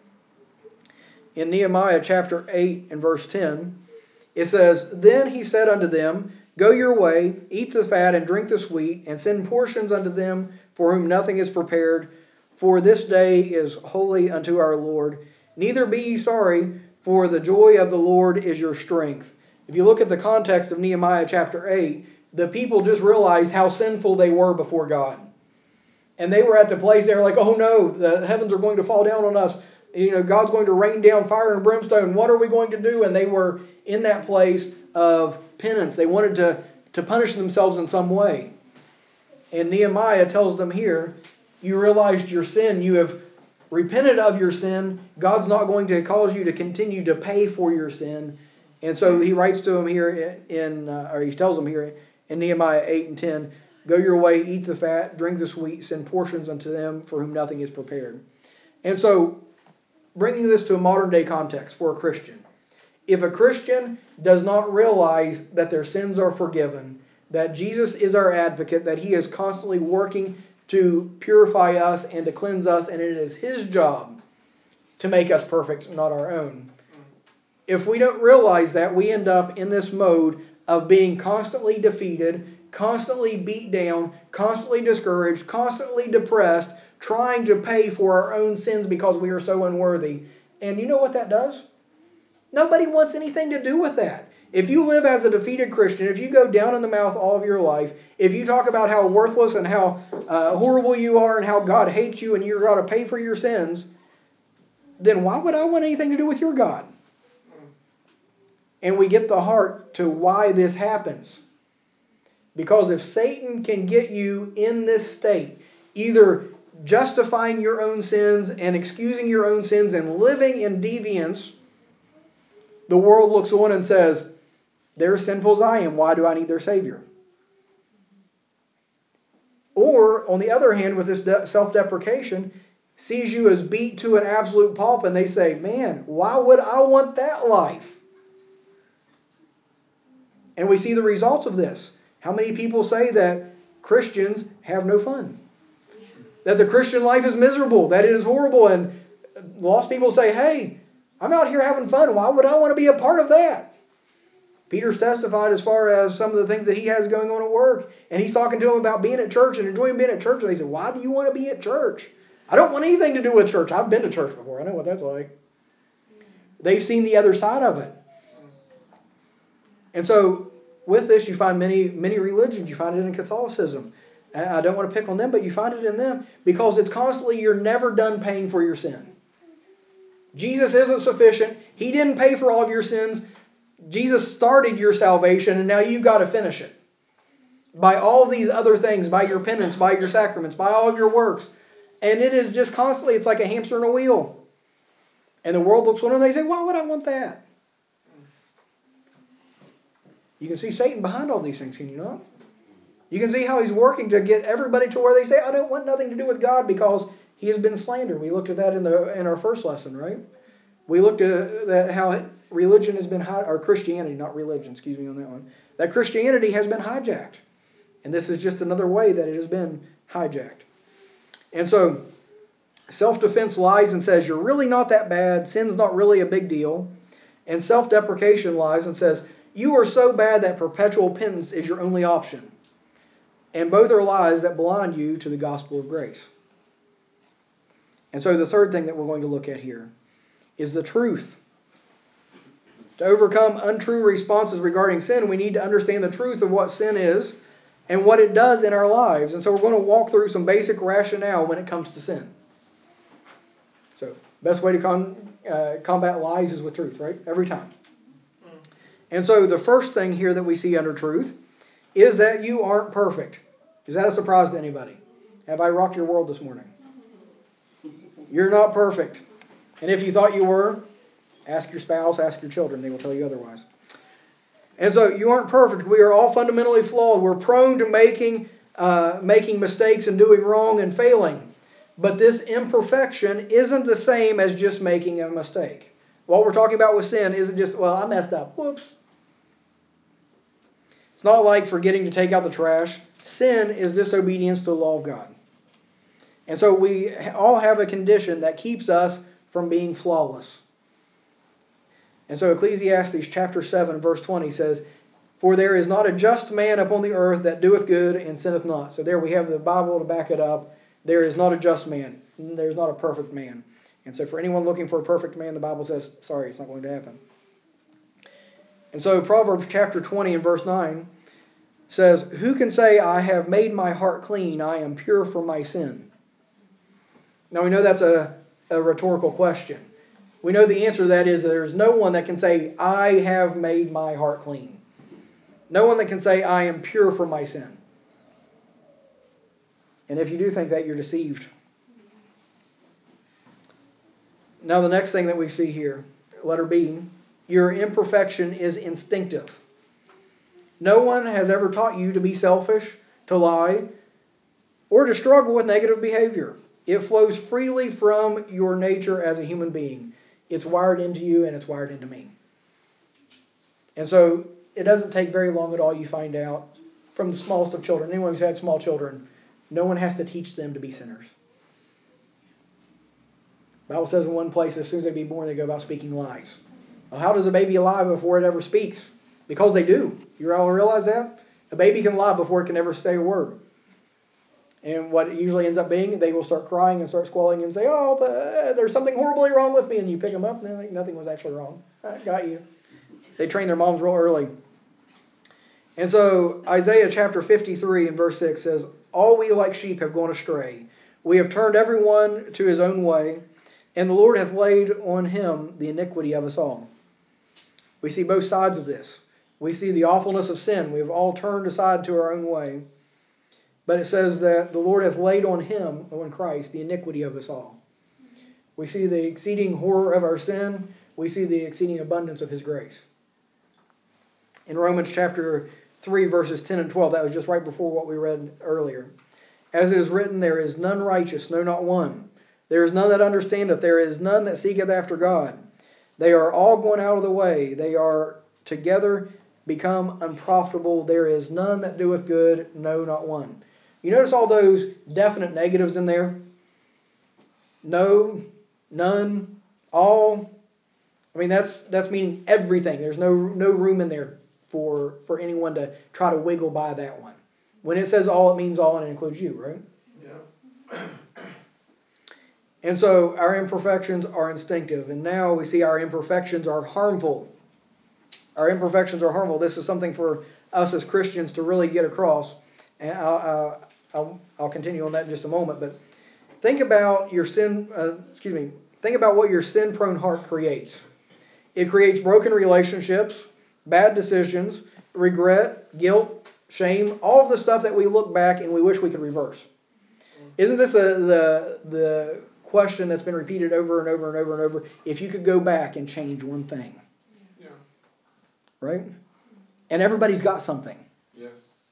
In Nehemiah chapter 8 and verse 10, it says, Then he said unto them, Go your way, eat the fat and drink the sweet, and send portions unto them for whom nothing is prepared. For this day is holy unto our Lord. Neither be ye sorry, for the joy of the Lord is your strength. If you look at the context of Nehemiah chapter 8, the people just realized how sinful they were before God. And they were at the place, they were like, oh no, the heavens are going to fall down on us. God's going to rain down fire and brimstone. What are we going to do? And they were in that place of penance. They wanted to punish themselves in some way. And Nehemiah tells them here, you realized your sin. You have repented of your sin. God's not going to cause you to continue to pay for your sin. And so he writes to them here or he tells them here in Nehemiah 8 and 10, Go your way, eat the fat, drink the sweet, send portions unto them for whom nothing is prepared. And so, bringing this to a modern day context for a Christian. If a Christian does not realize that their sins are forgiven, that Jesus is our advocate, that he is constantly working to purify us and to cleanse us, and it is his job to make us perfect, not our own. If we don't realize that, we end up in this mode of being constantly defeated, constantly beat down, constantly discouraged, constantly depressed, trying to pay for our own sins because we are so unworthy. And you know what that does? Nobody wants anything to do with that. If you live as a defeated Christian, if you go down in the mouth all of your life, if you talk about how worthless and how horrible you are and how God hates you and you're going to pay for your sins, then why would I want anything to do with your God? And we get the heart to why this happens. Because if Satan can get you in this state, either justifying your own sins and excusing your own sins and living in deviance, the world looks on and says, they're as sinful as I am. Why do I need their Savior? Or, on the other hand, with this self-deprecation, sees you as beat to an absolute pulp and they say, man, why would I want that life? And we see the results of this. How many people say that Christians have no fun? That the Christian life is miserable, that it is horrible, and lost people say, hey, I'm out here having fun. Why would I want to be a part of that? Peter's testified as far as some of the things that he has going on at work. And he's talking to them about being at church and enjoying being at church. And they said, why do you want to be at church? I don't want anything to do with church. I've been to church before. I know what that's like. They've seen the other side of it. And so with this, you find many religions. You find it in Catholicism. I don't want to pick on them, but you find it in them because it's constantly, you're never done paying for your sin. Jesus isn't sufficient. He didn't pay for all of your sins. Jesus started your salvation, and now you've got to finish it. By all these other things, by your penance, by your sacraments, by all of your works. And it is just constantly, it's like a hamster in a wheel. And the world looks on and they say, why would I want that? You can see Satan behind all these things, can you not? You can see how he's working to get everybody to where they say, I don't want nothing to do with God because he has been slandered. We looked at that in our first lesson, right? We looked at that how religion has been, or Christianity, not religion, excuse me on that one. That Christianity has been hijacked. And this is just another way that it has been hijacked. And so, self-defense lies and says, you're really not that bad. Sin's not really a big deal. And self-deprecation lies and says, you are so bad that perpetual penance is your only option. And both are lies that blind you to the gospel of grace. And so the third thing that we're going to look at here is the truth. To overcome untrue responses regarding sin, we need to understand the truth of what sin is and what it does in our lives. And so we're going to walk through some basic rationale when it comes to sin. So, best way to combat lies is with truth, right? Every time. And so the first thing here that we see under truth is that you aren't perfect. Is that a surprise to anybody? Have I rocked your world this morning? You're not perfect. And if you thought you were, ask your spouse, ask your children. They will tell you otherwise. And so you aren't perfect. We are all fundamentally flawed. We're prone to making mistakes and doing wrong and failing. But this imperfection isn't the same as just making a mistake. What we're talking about with sin isn't just, well, I messed up. Whoops. It's not like forgetting to take out the trash. Sin is disobedience to the law of God. And so we all have a condition that keeps us from being flawless. And so Ecclesiastes chapter 7 verse 20 says, "For there is not a just man upon the earth that doeth good and sinneth not." So there we have the Bible to back it up. There is not a just man. There is not a perfect man. And so for anyone looking for a perfect man, the Bible says, sorry, it's not going to happen. And so Proverbs chapter 20 and verse 9 says, "Who can say, I have made my heart clean, I am pure from my sin?" Now we know that's a rhetorical question. We know the answer to that is there is no one that can say, I have made my heart clean. No one that can say, I am pure from my sin. And if you do think that, you're deceived. Now the next thing that we see here, letter B, your imperfection is instinctive. No one has ever taught you to be selfish, to lie, or to struggle with negative behavior. It flows freely from your nature as a human being. It's wired into you and it's wired into me. And so it doesn't take very long at all, you find out, from the smallest of children. Anyone who's had small children, no one has to teach them to be sinners. The Bible says in one place, as soon as they be born, they go about speaking lies. Well, how does a baby lie before it ever speaks? Because they do. You all realize that? A baby can lie before it can ever say a word. And what it usually ends up being, they will start crying and start squalling and say, there's something horribly wrong with me. And you pick them up and nothing was actually wrong. I got you. They train their moms real early. And so Isaiah chapter 53 and verse 6 says, "All we like sheep have gone astray. We have turned everyone to his own way, and the Lord hath laid on him the iniquity of us all." We see both sides of this. We see the awfulness of sin. We have all turned aside to our own way. But it says that the Lord hath laid on him, on Christ, the iniquity of us all. We see the exceeding horror of our sin. We see the exceeding abundance of his grace. In Romans chapter 3, verses 10 and 12, that was just right before what we read earlier. "As it is written, there is none righteous, no, not one. There is none that understandeth, there is none that seeketh after God. They are all gone out of the way. They are together become unprofitable. There is none that doeth good, no, not one." You notice all those definite negatives in there? No, none, all. I mean, that's meaning everything. There's no room in there for anyone to try to wiggle by that one. When it says all, it means all, and it includes you, right? Yeah. And so our imperfections are instinctive, and now we see our imperfections are harmful. Our imperfections are harmful. This is something for us as Christians to really get across. And I'll continue on that in just a moment. But think about your sin. Think about what your sin-prone heart creates. It creates broken relationships, bad decisions, regret, guilt, shame, all of the stuff that we look back and we wish we could reverse. Isn't this the question that's been repeated over and over and over and over? If you could go back and change one thing. Yeah. Right? And everybody's got something. Yes.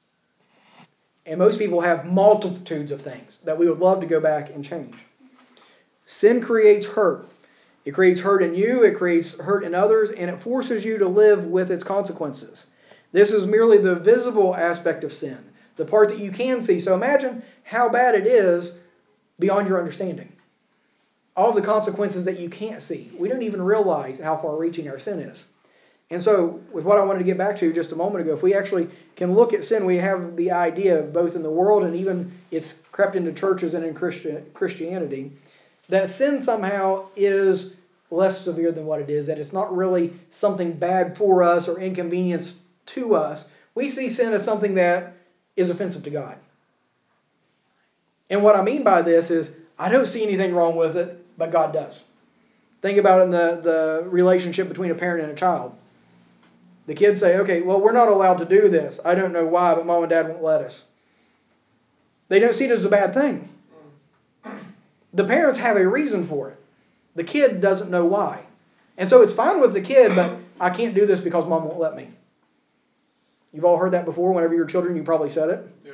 And most people have multitudes of things that we would love to go back and change. Sin creates hurt. It creates hurt in you, it creates hurt in others, and it forces you to live with its consequences. This is merely the visible aspect of sin, the part that you can see. So imagine how bad it is beyond your understanding. All the consequences that you can't see. We don't even realize how far-reaching our sin is. And so, with what I wanted to get back to just a moment ago, if we actually can look at sin, we have the idea, both in the world and even it's crept into churches and in Christianity, that sin somehow is less severe than what it is, that it's not really something bad for us or inconvenience to us. We see sin as something that is offensive to God. And what I mean by this is, I don't see anything wrong with it, but God does. Think about it in the relationship between a parent and a child. The kids say, okay, well, we're not allowed to do this. I don't know why, but mom and dad won't let us. They don't see it as a bad thing. The parents have a reason for it. The kid doesn't know why. And so it's fine with the kid, but I can't do this because mom won't let me. You've all heard that before. Whenever you're children, you probably said it. Yeah.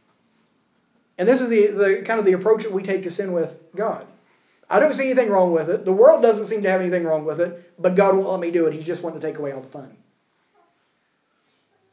And this is the kind of the approach that we take to sin with God. I don't see anything wrong with it. The world doesn't seem to have anything wrong with it, but God won't let me do it. He's just wanting to take away all the fun.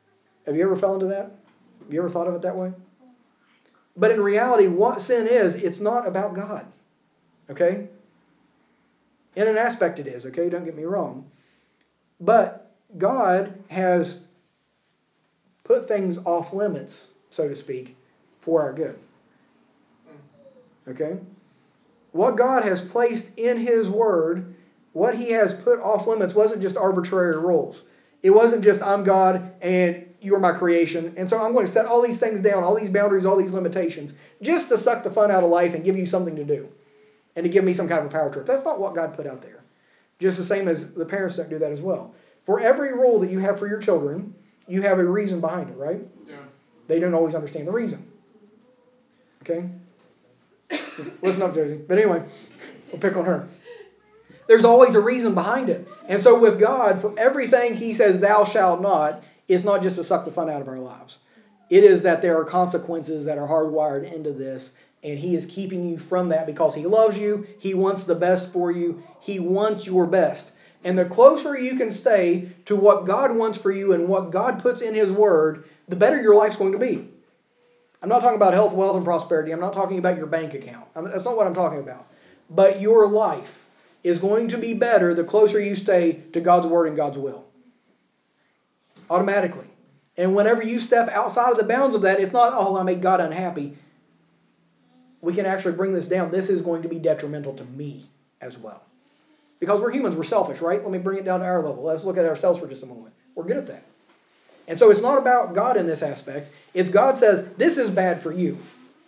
Have you ever fell into that? Have you ever thought of it that way? But in reality, what sin is, it's not about God. Okay? In an aspect it is, okay? Don't get me wrong. But God has put things off limits, so to speak, for our good. Okay? What God has placed in His Word, what He has put off limits wasn't just arbitrary rules. It wasn't just I'm God and you're my creation, and so I'm going to set all these things down, all these boundaries, all these limitations, just to suck the fun out of life and give you something to do, and to give me some kind of a power trip. That's not what God put out there. Just the same as the parents don't do that as well. For every rule that you have for your children, you have a reason behind it, right? Yeah. They don't always understand the reason. Okay? Listen up, Josie. But anyway, we'll pick on her. There's always a reason behind it. And so with God, for everything He says, thou shalt not, it's not just to suck the fun out of our lives. It is that there are consequences that are hardwired into this, and He is keeping you from that because He loves you. He wants the best for you. He wants your best. And the closer you can stay to what God wants for you and what God puts in His Word, the better your life's going to be. I'm not talking about health, wealth, and prosperity. I'm not talking about your bank account. That's not what I'm talking about. But your life is going to be better the closer you stay to God's Word and God's will. Automatically. And whenever you step outside of the bounds of that, it's not, oh, I made God unhappy. We can actually bring this down. This is going to be detrimental to me as well. Because we're humans, we're selfish, right? Let me bring it down to our level. Let's look at ourselves for just a moment. We're good at that. And so it's not about God in this aspect. It's God says, this is bad for you.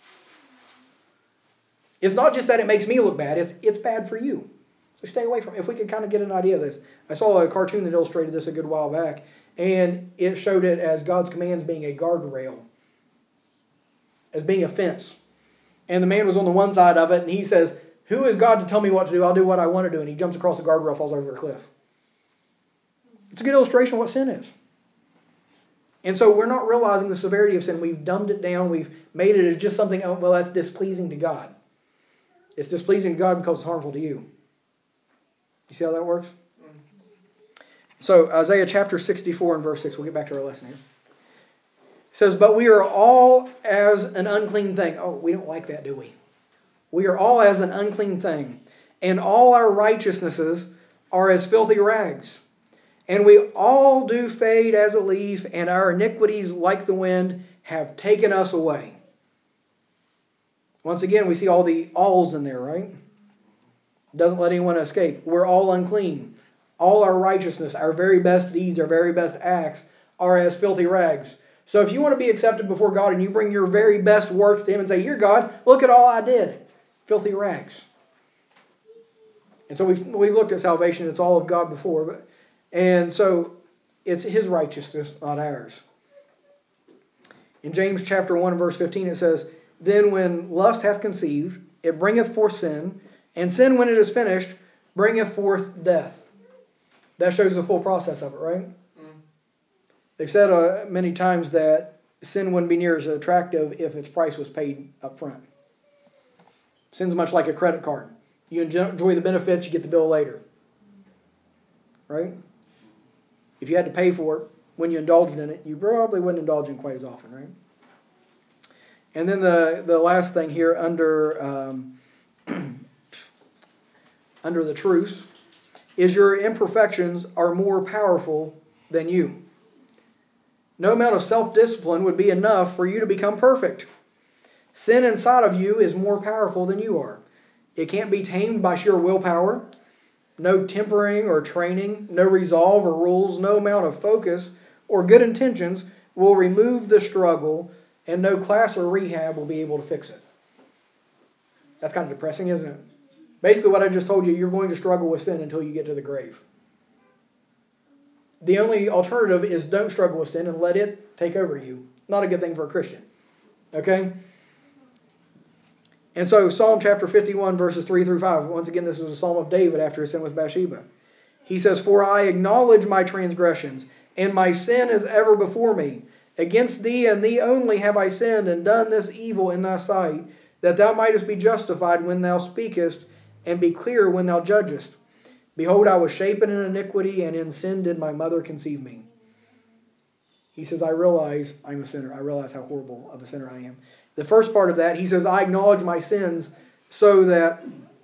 It's not just that it makes me look bad, it's bad for you. So stay away from it. If we could kind of get an idea of this. I saw a cartoon that illustrated this a good while back, and it showed it as God's commands being a guardrail, as being a fence. And the man was on the one side of it, and he says, who is God to tell me what to do? I'll do what I want to do. And he jumps across the guardrail, falls over a cliff. It's a good illustration of what sin is. And so we're not realizing the severity of sin. We've dumbed it down. We've made it as just something, oh, well, that's displeasing to God. It's displeasing to God because it's harmful to you. You see how that works? So Isaiah chapter 64 and verse 6. We'll get back to our lesson here. It says, but we are all as an unclean thing. Oh, we don't like that, do we? We are all as an unclean thing, and all our righteousnesses are as filthy rags. And we all do fade as a leaf, and our iniquities, like the wind, have taken us away. Once again, we see all the alls in there, right? Doesn't let anyone escape. We're all unclean. All our righteousness, our very best deeds, our very best acts are as filthy rags. So if you want to be accepted before God and you bring your very best works to Him and say, here, God, look at all I did. Filthy rags. And so we've looked at salvation. It's all of God before. And so it's His righteousness, not ours. In James chapter 1 verse 15 it says, then when lust hath conceived, it bringeth forth sin, and sin when it is finished, bringeth forth death. That shows the full process of it, right? They've said many times that sin wouldn't be near as attractive if its price was paid up front. Sin's much like a credit card. You enjoy the benefits, you get the bill later. Right? If you had to pay for it when you indulged in it, you probably wouldn't indulge in quite as often, right? And then the last thing here under under the truth is your imperfections are more powerful than you. No amount of self-discipline would be enough for you to become perfect. Sin inside of you is more powerful than you are. It can't be tamed by sheer willpower. No tempering or training, no resolve or rules, no amount of focus or good intentions will remove the struggle, and no class or rehab will be able to fix it. That's kind of depressing, isn't it? Basically what I just told you, you're going to struggle with sin until you get to the grave. The only alternative is don't struggle with sin and let it take over you. Not a good thing for a Christian. Okay? And so Psalm chapter 51 verses 3 through 5. Once again, this was a psalm of David after his sin with Bathsheba. He says, for I acknowledge my transgressions, and my sin is ever before me. Against thee and thee only have I sinned and done this evil in thy sight, that thou mightest be justified when thou speakest, and be clear when thou judgest. Behold, I was shapen in iniquity, and in sin did my mother conceive me. He says, I realize I'm a sinner. I realize how horrible of a sinner I am. The first part of that, he says, I acknowledge my sins so that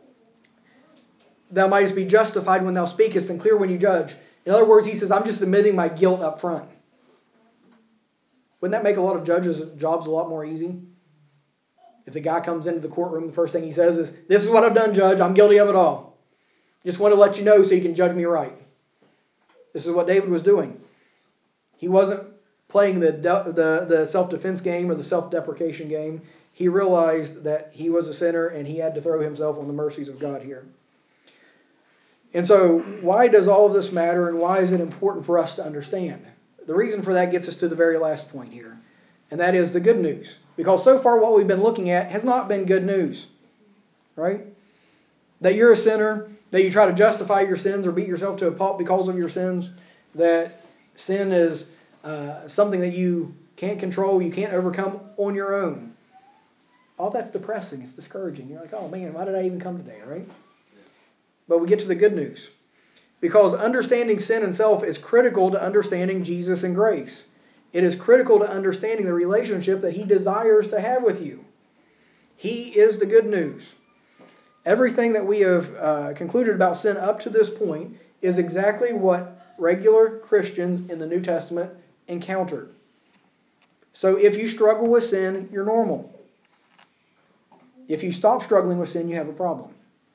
thou mightest be justified when thou speakest and clear when you judge. In other words, he says, I'm just admitting my guilt up front. Wouldn't that make a lot of judges' jobs a lot more easy? If the guy comes into the courtroom, the first thing he says is, this is what I've done, Judge. I'm guilty of it all. Just want to let you know so you can judge me right. This is what David was doing. He wasn't playing the self-defense game or the self-deprecation game. He realized that he was a sinner and he had to throw himself on the mercies of God here. And so why does all of this matter and why is it important for us to understand? The reason for that gets us to the very last point here. And that is the good news. Because so far what we've been looking at has not been good news. Right? That you're a sinner, that you try to justify your sins or beat yourself to a pulp because of your sins, that sin is something that you can't control, you can't overcome on your own. All that's depressing. It's discouraging. You're like, oh man, why did I even come today, right? But we get to the good news. Because understanding sin and self is critical to understanding Jesus and grace. It is critical to understanding the relationship that He desires to have with you. He is the good news. Everything that we have concluded about sin up to this point is exactly what regular Christians in the New Testament encountered. So if you struggle with sin, you're normal. If you stop struggling with sin, you have a problem.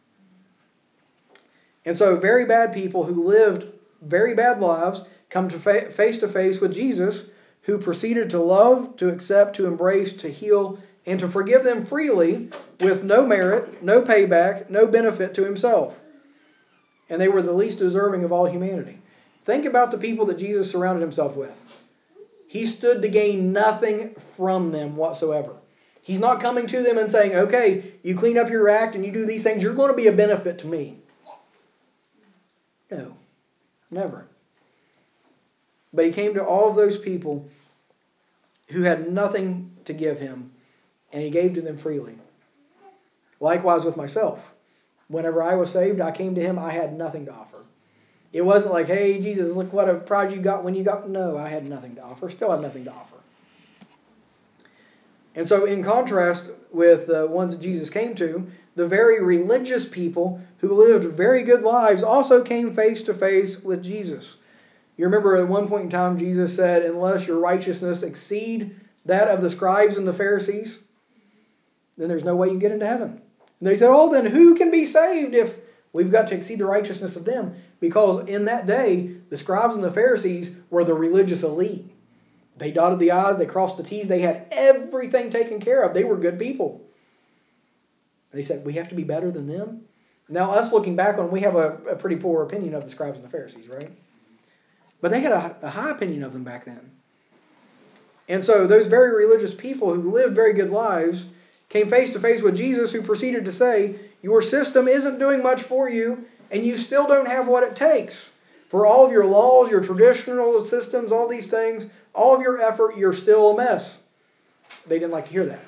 And so very bad people who lived very bad lives come to face with Jesus, who proceeded to love, to accept, to embrace, to heal, and to forgive them freely with no merit, no payback, no benefit to Himself. And they were the least deserving of all humanity. Think about the people that Jesus surrounded Himself with. He stood to gain nothing from them whatsoever. He's not coming to them and saying, okay, you clean up your act and you do these things, you're going to be a benefit to me. No, never. But He came to all of those people who had nothing to give Him, and He gave to them freely. Likewise with myself. Whenever I was saved, I came to Him, I had nothing to offer. It wasn't like, hey, Jesus, look what a prize you got when you got... No, I had nothing to offer. Still have nothing to offer. And so in contrast with the ones that Jesus came to, the very religious people who lived very good lives also came face to face with Jesus. You remember at one point in time Jesus said, unless your righteousness exceed that of the scribes and the Pharisees, then there's no way you can get into heaven. And they said, oh, then who can be saved if we've got to exceed the righteousness of them? Because in that day, the scribes and the Pharisees were the religious elite. They dotted the I's, they crossed the T's, they had everything taken care of. They were good people. They said, we have to be better than them? Now, us looking back on, we have a pretty poor opinion of the scribes and the Pharisees, right? But they had a high opinion of them back then. And so those very religious people who lived very good lives came face to face with Jesus, who proceeded to say, your system isn't doing much for you, and you still don't have what it takes. For all of your laws, your traditional systems, all these things, all of your effort, you're still a mess. They didn't like to hear that.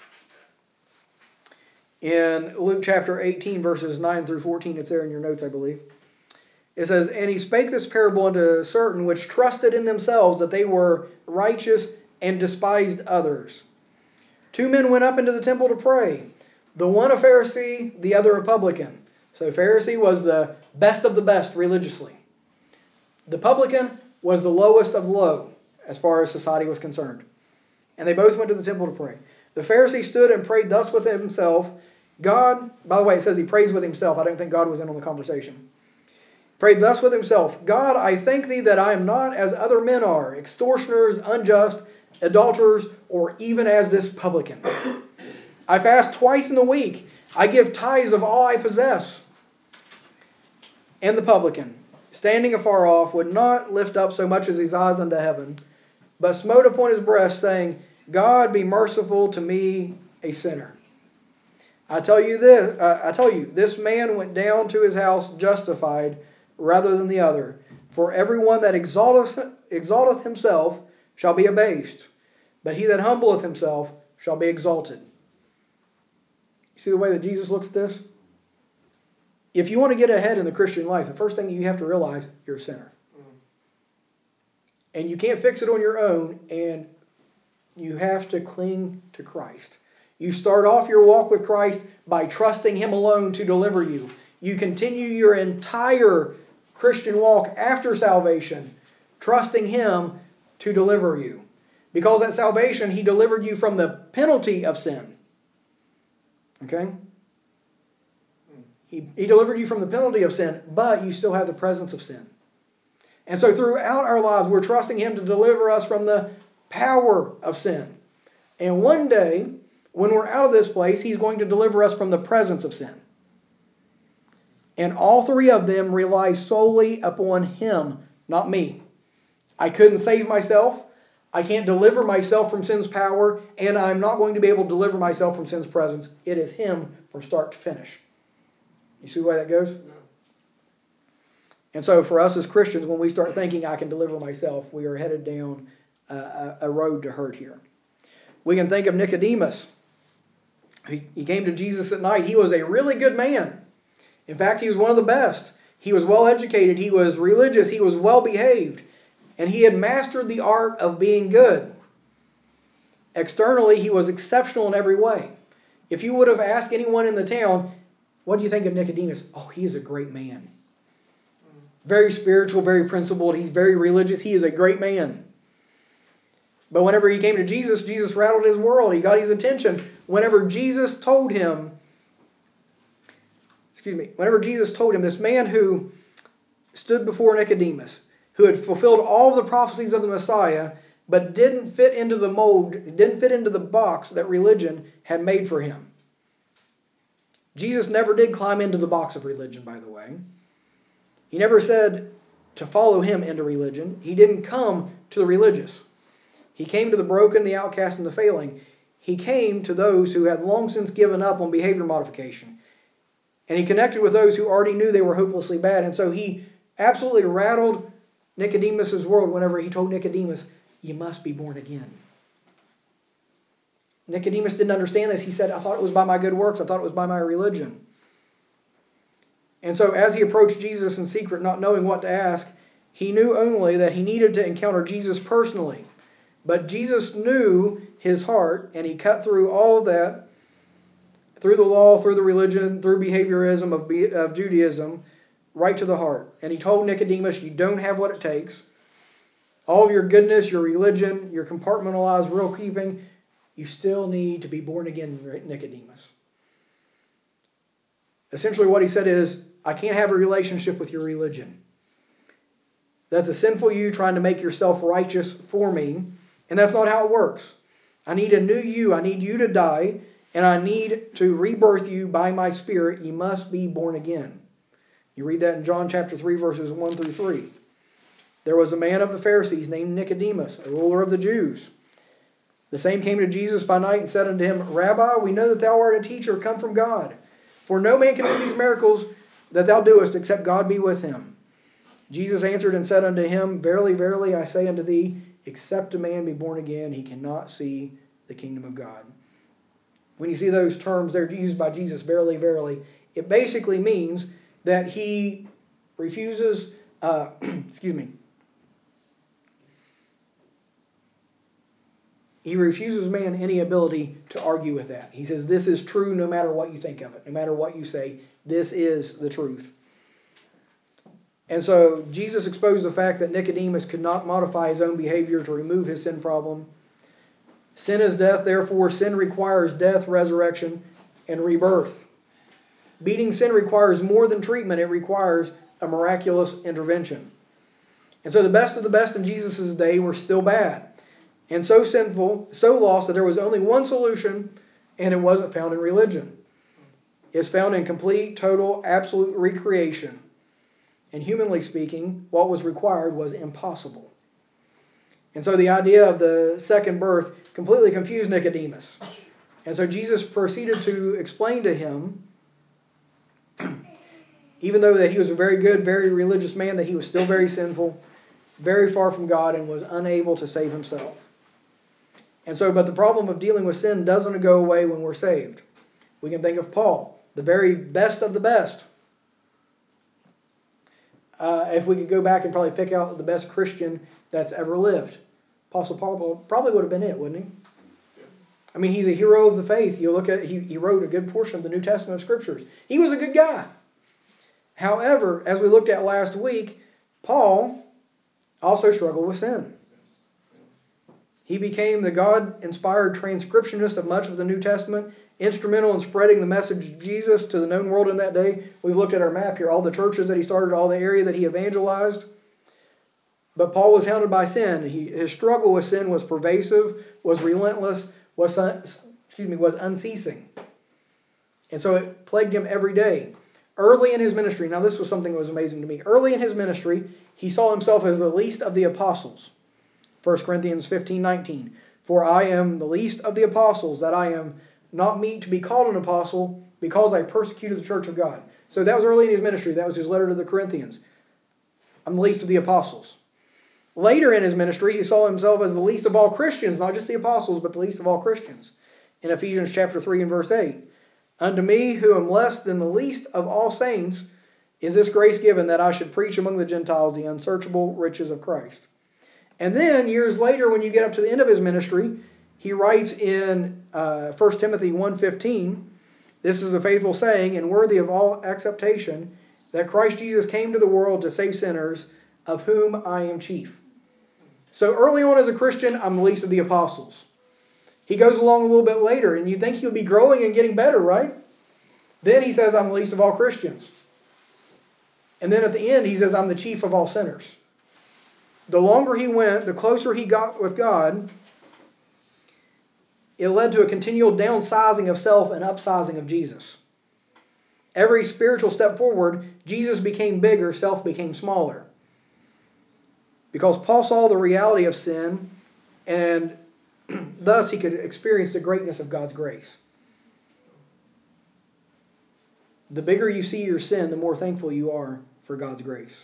In Luke chapter 18, verses 9 through 14, it's there in your notes, I believe. It says, and he spake this parable unto certain which trusted in themselves that they were righteous and despised others. 2 men went up into the temple to pray, the one a Pharisee, the other a publican. So Pharisee was the best of the best religiously. The publican was the lowest of low as far as society was concerned. And they both went to the temple to pray. The Pharisee stood and prayed thus with himself. God, by the way, it says he prays with himself. I don't think God was in on the conversation. Prayed thus with himself, God, I thank thee that I am not as other men are, extortioners, unjust, adulterers, or even as this publican. I fast twice in the week. I give tithes of all I possess. And the publican, standing afar off, would not lift up so much as his eyes unto heaven, but smote upon his breast, saying, God, be merciful to me, a sinner. I tell you, this man went down to his house justified rather than the other. For everyone that exalteth himself shall be abased, but he that humbleth himself shall be exalted. You see the way that Jesus looks at this? If you want to get ahead in the Christian life, the first thing you have to realize, you're a sinner. And you can't fix it on your own, and you have to cling to Christ. You start off your walk with Christ by trusting Him alone to deliver you. You continue your entire Christian walk after salvation, trusting Him to deliver you. Because at salvation, He delivered you from the penalty of sin. Okay? He delivered you from the penalty of sin, but you still have the presence of sin. And so throughout our lives, we're trusting Him to deliver us from the power of sin. And one day, when we're out of this place, He's going to deliver us from the presence of sin. And all three of them rely solely upon Him, not me. I couldn't save myself. I can't deliver myself from sin's power. And I'm not going to be able to deliver myself from sin's presence. It is Him from start to finish. You see the way that goes? No. And so for us as Christians, when we start thinking I can deliver myself, we are headed down a road to hurt here. We can think of Nicodemus. He came to Jesus at night. He was a really good man. In fact, he was one of the best. He was well educated. He was religious. He was well behaved. And he had mastered the art of being good. Externally, he was exceptional in every way. If you would have asked anyone in the town, what do you think of Nicodemus? Oh, he is a great man. Very spiritual, very principled. He's very religious. He is a great man. But whenever he came to Jesus, Jesus rattled his world. He got his attention. Whenever Jesus told him, this man who stood before Nicodemus, who had fulfilled all of the prophecies of the Messiah, but didn't fit into the mold, didn't fit into the box that religion had made for him. Jesus never did climb into the box of religion, by the way. He never said to follow Him into religion. He didn't come to the religious. He came to the broken, the outcast, and the failing. He came to those who had long since given up on behavior modification. And He connected with those who already knew they were hopelessly bad. And so He absolutely rattled Nicodemus' world whenever He told Nicodemus, you must be born again. Nicodemus didn't understand this. He said, I thought it was by my good works. I thought it was by my religion. And so as he approached Jesus in secret, not knowing what to ask, he knew only that he needed to encounter Jesus personally. But Jesus knew his heart, and He cut through all of that, through the law, through the religion, through behaviorism of Judaism, right to the heart. And He told Nicodemus, you don't have what it takes. All of your goodness, your religion, your compartmentalized rule keeping, you still need to be born again, Nicodemus. Essentially what He said is, I can't have a relationship with your religion. That's a sinful you trying to make yourself righteous for me. And that's not how it works. I need a new you. I need you to die. And I need to rebirth you by my Spirit. You must be born again. You read that in John chapter 3, verses 1 through 3. There was a man of the Pharisees named Nicodemus, a ruler of the Jews. The same came to Jesus by night and said unto him, Rabbi, we know that thou art a teacher come from God. For no man can do these miracles that thou doest, except God be with him. Jesus answered and said unto him, Verily, verily, I say unto thee, except a man be born again, he cannot see the kingdom of God. When you see those terms there used by Jesus, verily, verily, it basically means that He refuses, He refuses man any ability to argue with that. He says, this is true no matter what you think of it, no matter what you say. This is the truth. And so Jesus exposed the fact that Nicodemus could not modify his own behavior to remove his sin problem. Sin is death, therefore sin requires death, resurrection, and rebirth. Beating sin requires more than treatment. It requires a miraculous intervention. And so the best of the best in Jesus' day were still bad. And so sinful, so lost that there was only one solution, and it wasn't found in religion. It's found in complete, total, absolute recreation. And humanly speaking, what was required was impossible. And so the idea of the second birth completely confused Nicodemus. And so Jesus proceeded to explain to him, even though that he was a very good, very religious man, that he was still very sinful, very far from God, and was unable to save himself. And so, but the problem of dealing with sin doesn't go away when we're saved. We can think of Paul, the very best of the best. If we could go back and probably pick out the best Christian that's ever lived, Apostle Paul probably would have been it, wouldn't he? I mean, he's a hero of the faith. You look at he wrote a good portion of the New Testament Scriptures. He was a good guy. However, as we looked at last week, Paul also struggled with sin. He became the God-inspired transcriptionist of much of the New Testament, instrumental in spreading the message of Jesus to the known world in that day. We've looked at our map here, all the churches that he started, all the area that he evangelized. But Paul was hounded by sin. His struggle with sin was pervasive, was relentless, was unceasing. And so it plagued him every day. Early in his ministry, now this was something that was amazing to me. Early in his ministry, he saw himself as the least of the apostles. 1 Corinthians 15:19. For I am the least of the apostles, that I am not meet to be called an apostle, because I persecuted the church of God. So that was early in his ministry. That was his letter to the Corinthians. I'm the least of the apostles. Later in his ministry, he saw himself as the least of all Christians, not just the apostles, but the least of all Christians. In Ephesians chapter 3 and verse 8. Unto me, who am less than the least of all saints, is this grace given, that I should preach among the Gentiles the unsearchable riches of Christ. And then, years later, when you get up to the end of his ministry, he writes in 1 Timothy 1:15, this is a faithful saying and worthy of all acceptation, that Christ Jesus came to the world to save sinners, of whom I am chief. So early on as a Christian, I'm the least of the apostles. He goes along a little bit later, and you think he'll be growing and getting better, right? Then he says, I'm the least of all Christians. And then at the end, he says, I'm the chief of all sinners. The longer he went, the closer he got with God, it led to a continual downsizing of self and upsizing of Jesus. Every spiritual step forward, Jesus became bigger, self became smaller. Because Paul saw the reality of sin, and thus he could experience the greatness of God's grace. The bigger you see your sin, the more thankful you are for God's grace.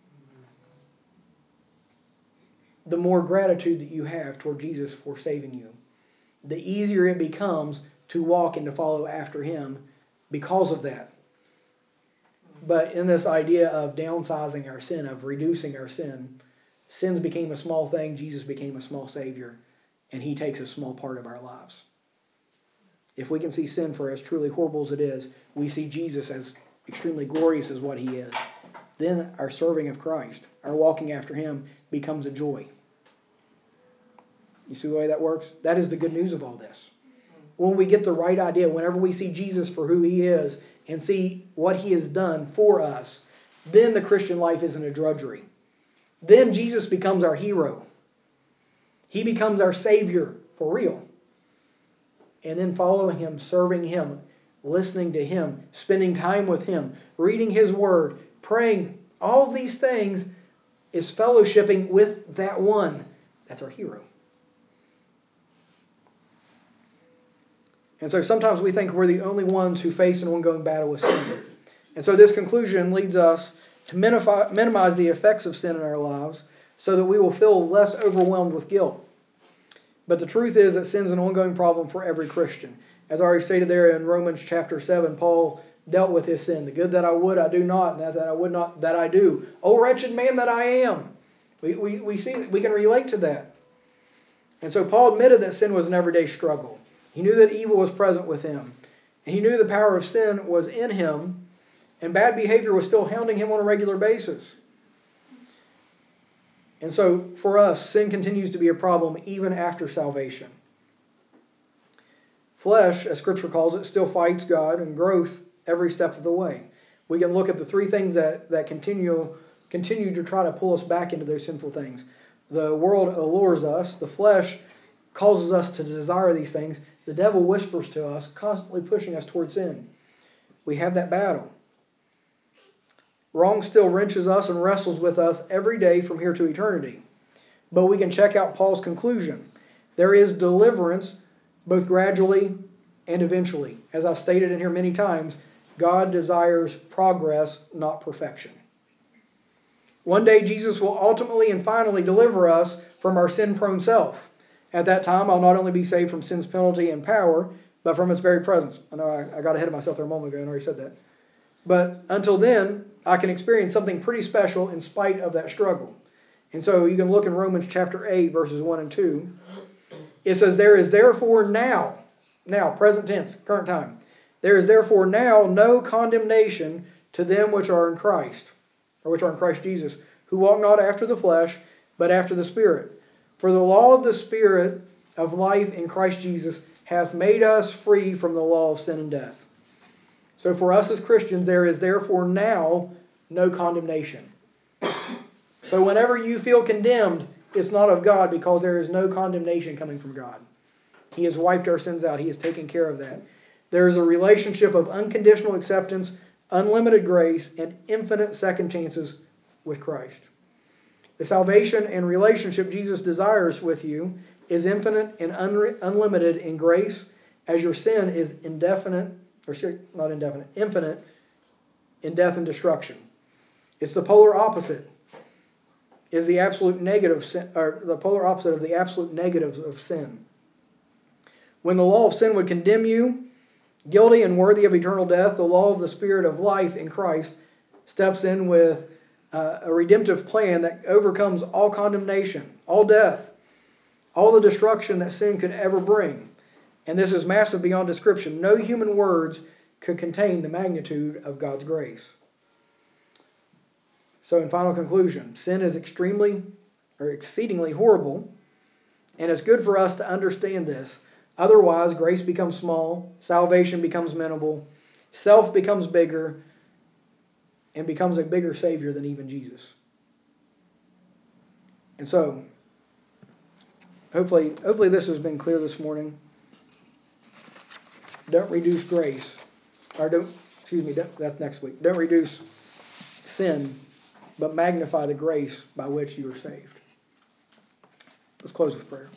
The more gratitude that you have toward Jesus for saving you, the easier it becomes to walk and to follow after Him because of that. But in this idea of downsizing our sin, of reducing our sin, sins became a small thing, Jesus became a small Savior, and He takes a small part of our lives. If we can see sin for as truly horrible as it is, we see Jesus as extremely glorious as what He is. Then our serving of Christ, our walking after Him, becomes a joy. You see the way that works? That is the good news of all this. When we get the right idea, whenever we see Jesus for who He is and see what He has done for us, then the Christian life isn't a drudgery. Then Jesus becomes our hero. He becomes our Savior for real. And then following Him, serving Him, listening to Him, spending time with Him, reading His Word, praying, all of these things is fellowshipping with that one. That's our hero. And so sometimes we think we're the only ones who face an ongoing battle with sin. And so this conclusion leads us to minimize the effects of sin in our lives so that we will feel less overwhelmed with guilt. But the truth is that sin is an ongoing problem for every Christian. As I already stated there in Romans chapter 7, Paul dealt with his sin. The good that I would, I do not, and that I would not, that I do. O wretched man that I am. We see that we can relate to that. And so Paul admitted that sin was an everyday struggle. He knew that evil was present with him. And he knew the power of sin was in him, and bad behavior was still hounding him on a regular basis. And so for us, sin continues to be a problem even after salvation. Flesh, as Scripture calls it, still fights God and growth every step of the way. We can look at the three things that continue to try to pull us back into those sinful things. The world allures us. The flesh causes us to desire these things. The devil whispers to us, constantly pushing us towards sin. We have that battle. Wrong still wrenches us and wrestles with us every day from here to eternity. But we can check out Paul's conclusion. There is deliverance both gradually and eventually. As I've stated in here many times, God desires progress, not perfection. One day Jesus will ultimately and finally deliver us from our sin-prone self. At that time, I'll not only be saved from sin's penalty and power, but from its very presence. I know I got ahead of myself there a moment ago and already said that. But until then, I can experience something pretty special in spite of that struggle. And so you can look in Romans chapter 8, verses 1 and 2. It says, there is therefore now, present tense, current time, there is therefore now no condemnation to them which are in Christ, or which are in Christ Jesus, who walk not after the flesh, but after the Spirit. For the law of the Spirit of life in Christ Jesus hath made us free from the law of sin and death. So for us as Christians, there is therefore now no condemnation. So whenever you feel condemned, it's not of God, because there is no condemnation coming from God. He has wiped our sins out. He has taken care of that. There is a relationship of unconditional acceptance, unlimited grace, and infinite second chances with Christ. The salvation and relationship Jesus desires with you is infinite and unlimited in grace, as your sin is infinite in death and destruction. It's the polar opposite. Is the absolute negative sin, or the polar opposite of the absolute negatives of sin. When the law of sin would condemn you, guilty and worthy of eternal death, the law of the Spirit of life in Christ steps in with a redemptive plan that overcomes all condemnation, all death, all the destruction that sin could ever bring. And this is massive beyond description. No human words could contain the magnitude of God's grace. So in final conclusion, sin is exceedingly horrible, and it's good for us to understand this. Otherwise, grace becomes small, salvation becomes minimal, self becomes bigger, and becomes a bigger Savior than even Jesus. And so, hopefully this has been clear this morning. Don't reduce grace, that's next week. Don't reduce sin, but magnify the grace by which you are saved. Let's close with prayer.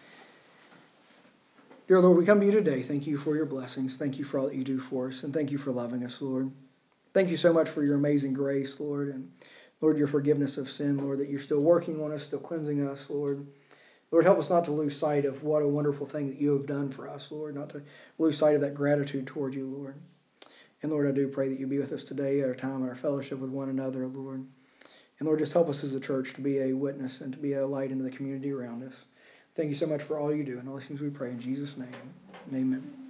Dear Lord, we come to you today. Thank you for your blessings. Thank you for all that you do for us. And thank you for loving us, Lord. Thank you so much for your amazing grace, Lord. And Lord, your forgiveness of sin, Lord, that you're still working on us, still cleansing us, Lord. Lord, help us not to lose sight of what a wonderful thing that you have done for us, Lord. Not to lose sight of that gratitude toward you, Lord. And Lord, I do pray that you be with us today at our time and our fellowship with one another, Lord. And Lord, just help us as a church to be a witness and to be a light into the community around us. Thank you so much for all you do. And all these things we pray in Jesus' name. Amen.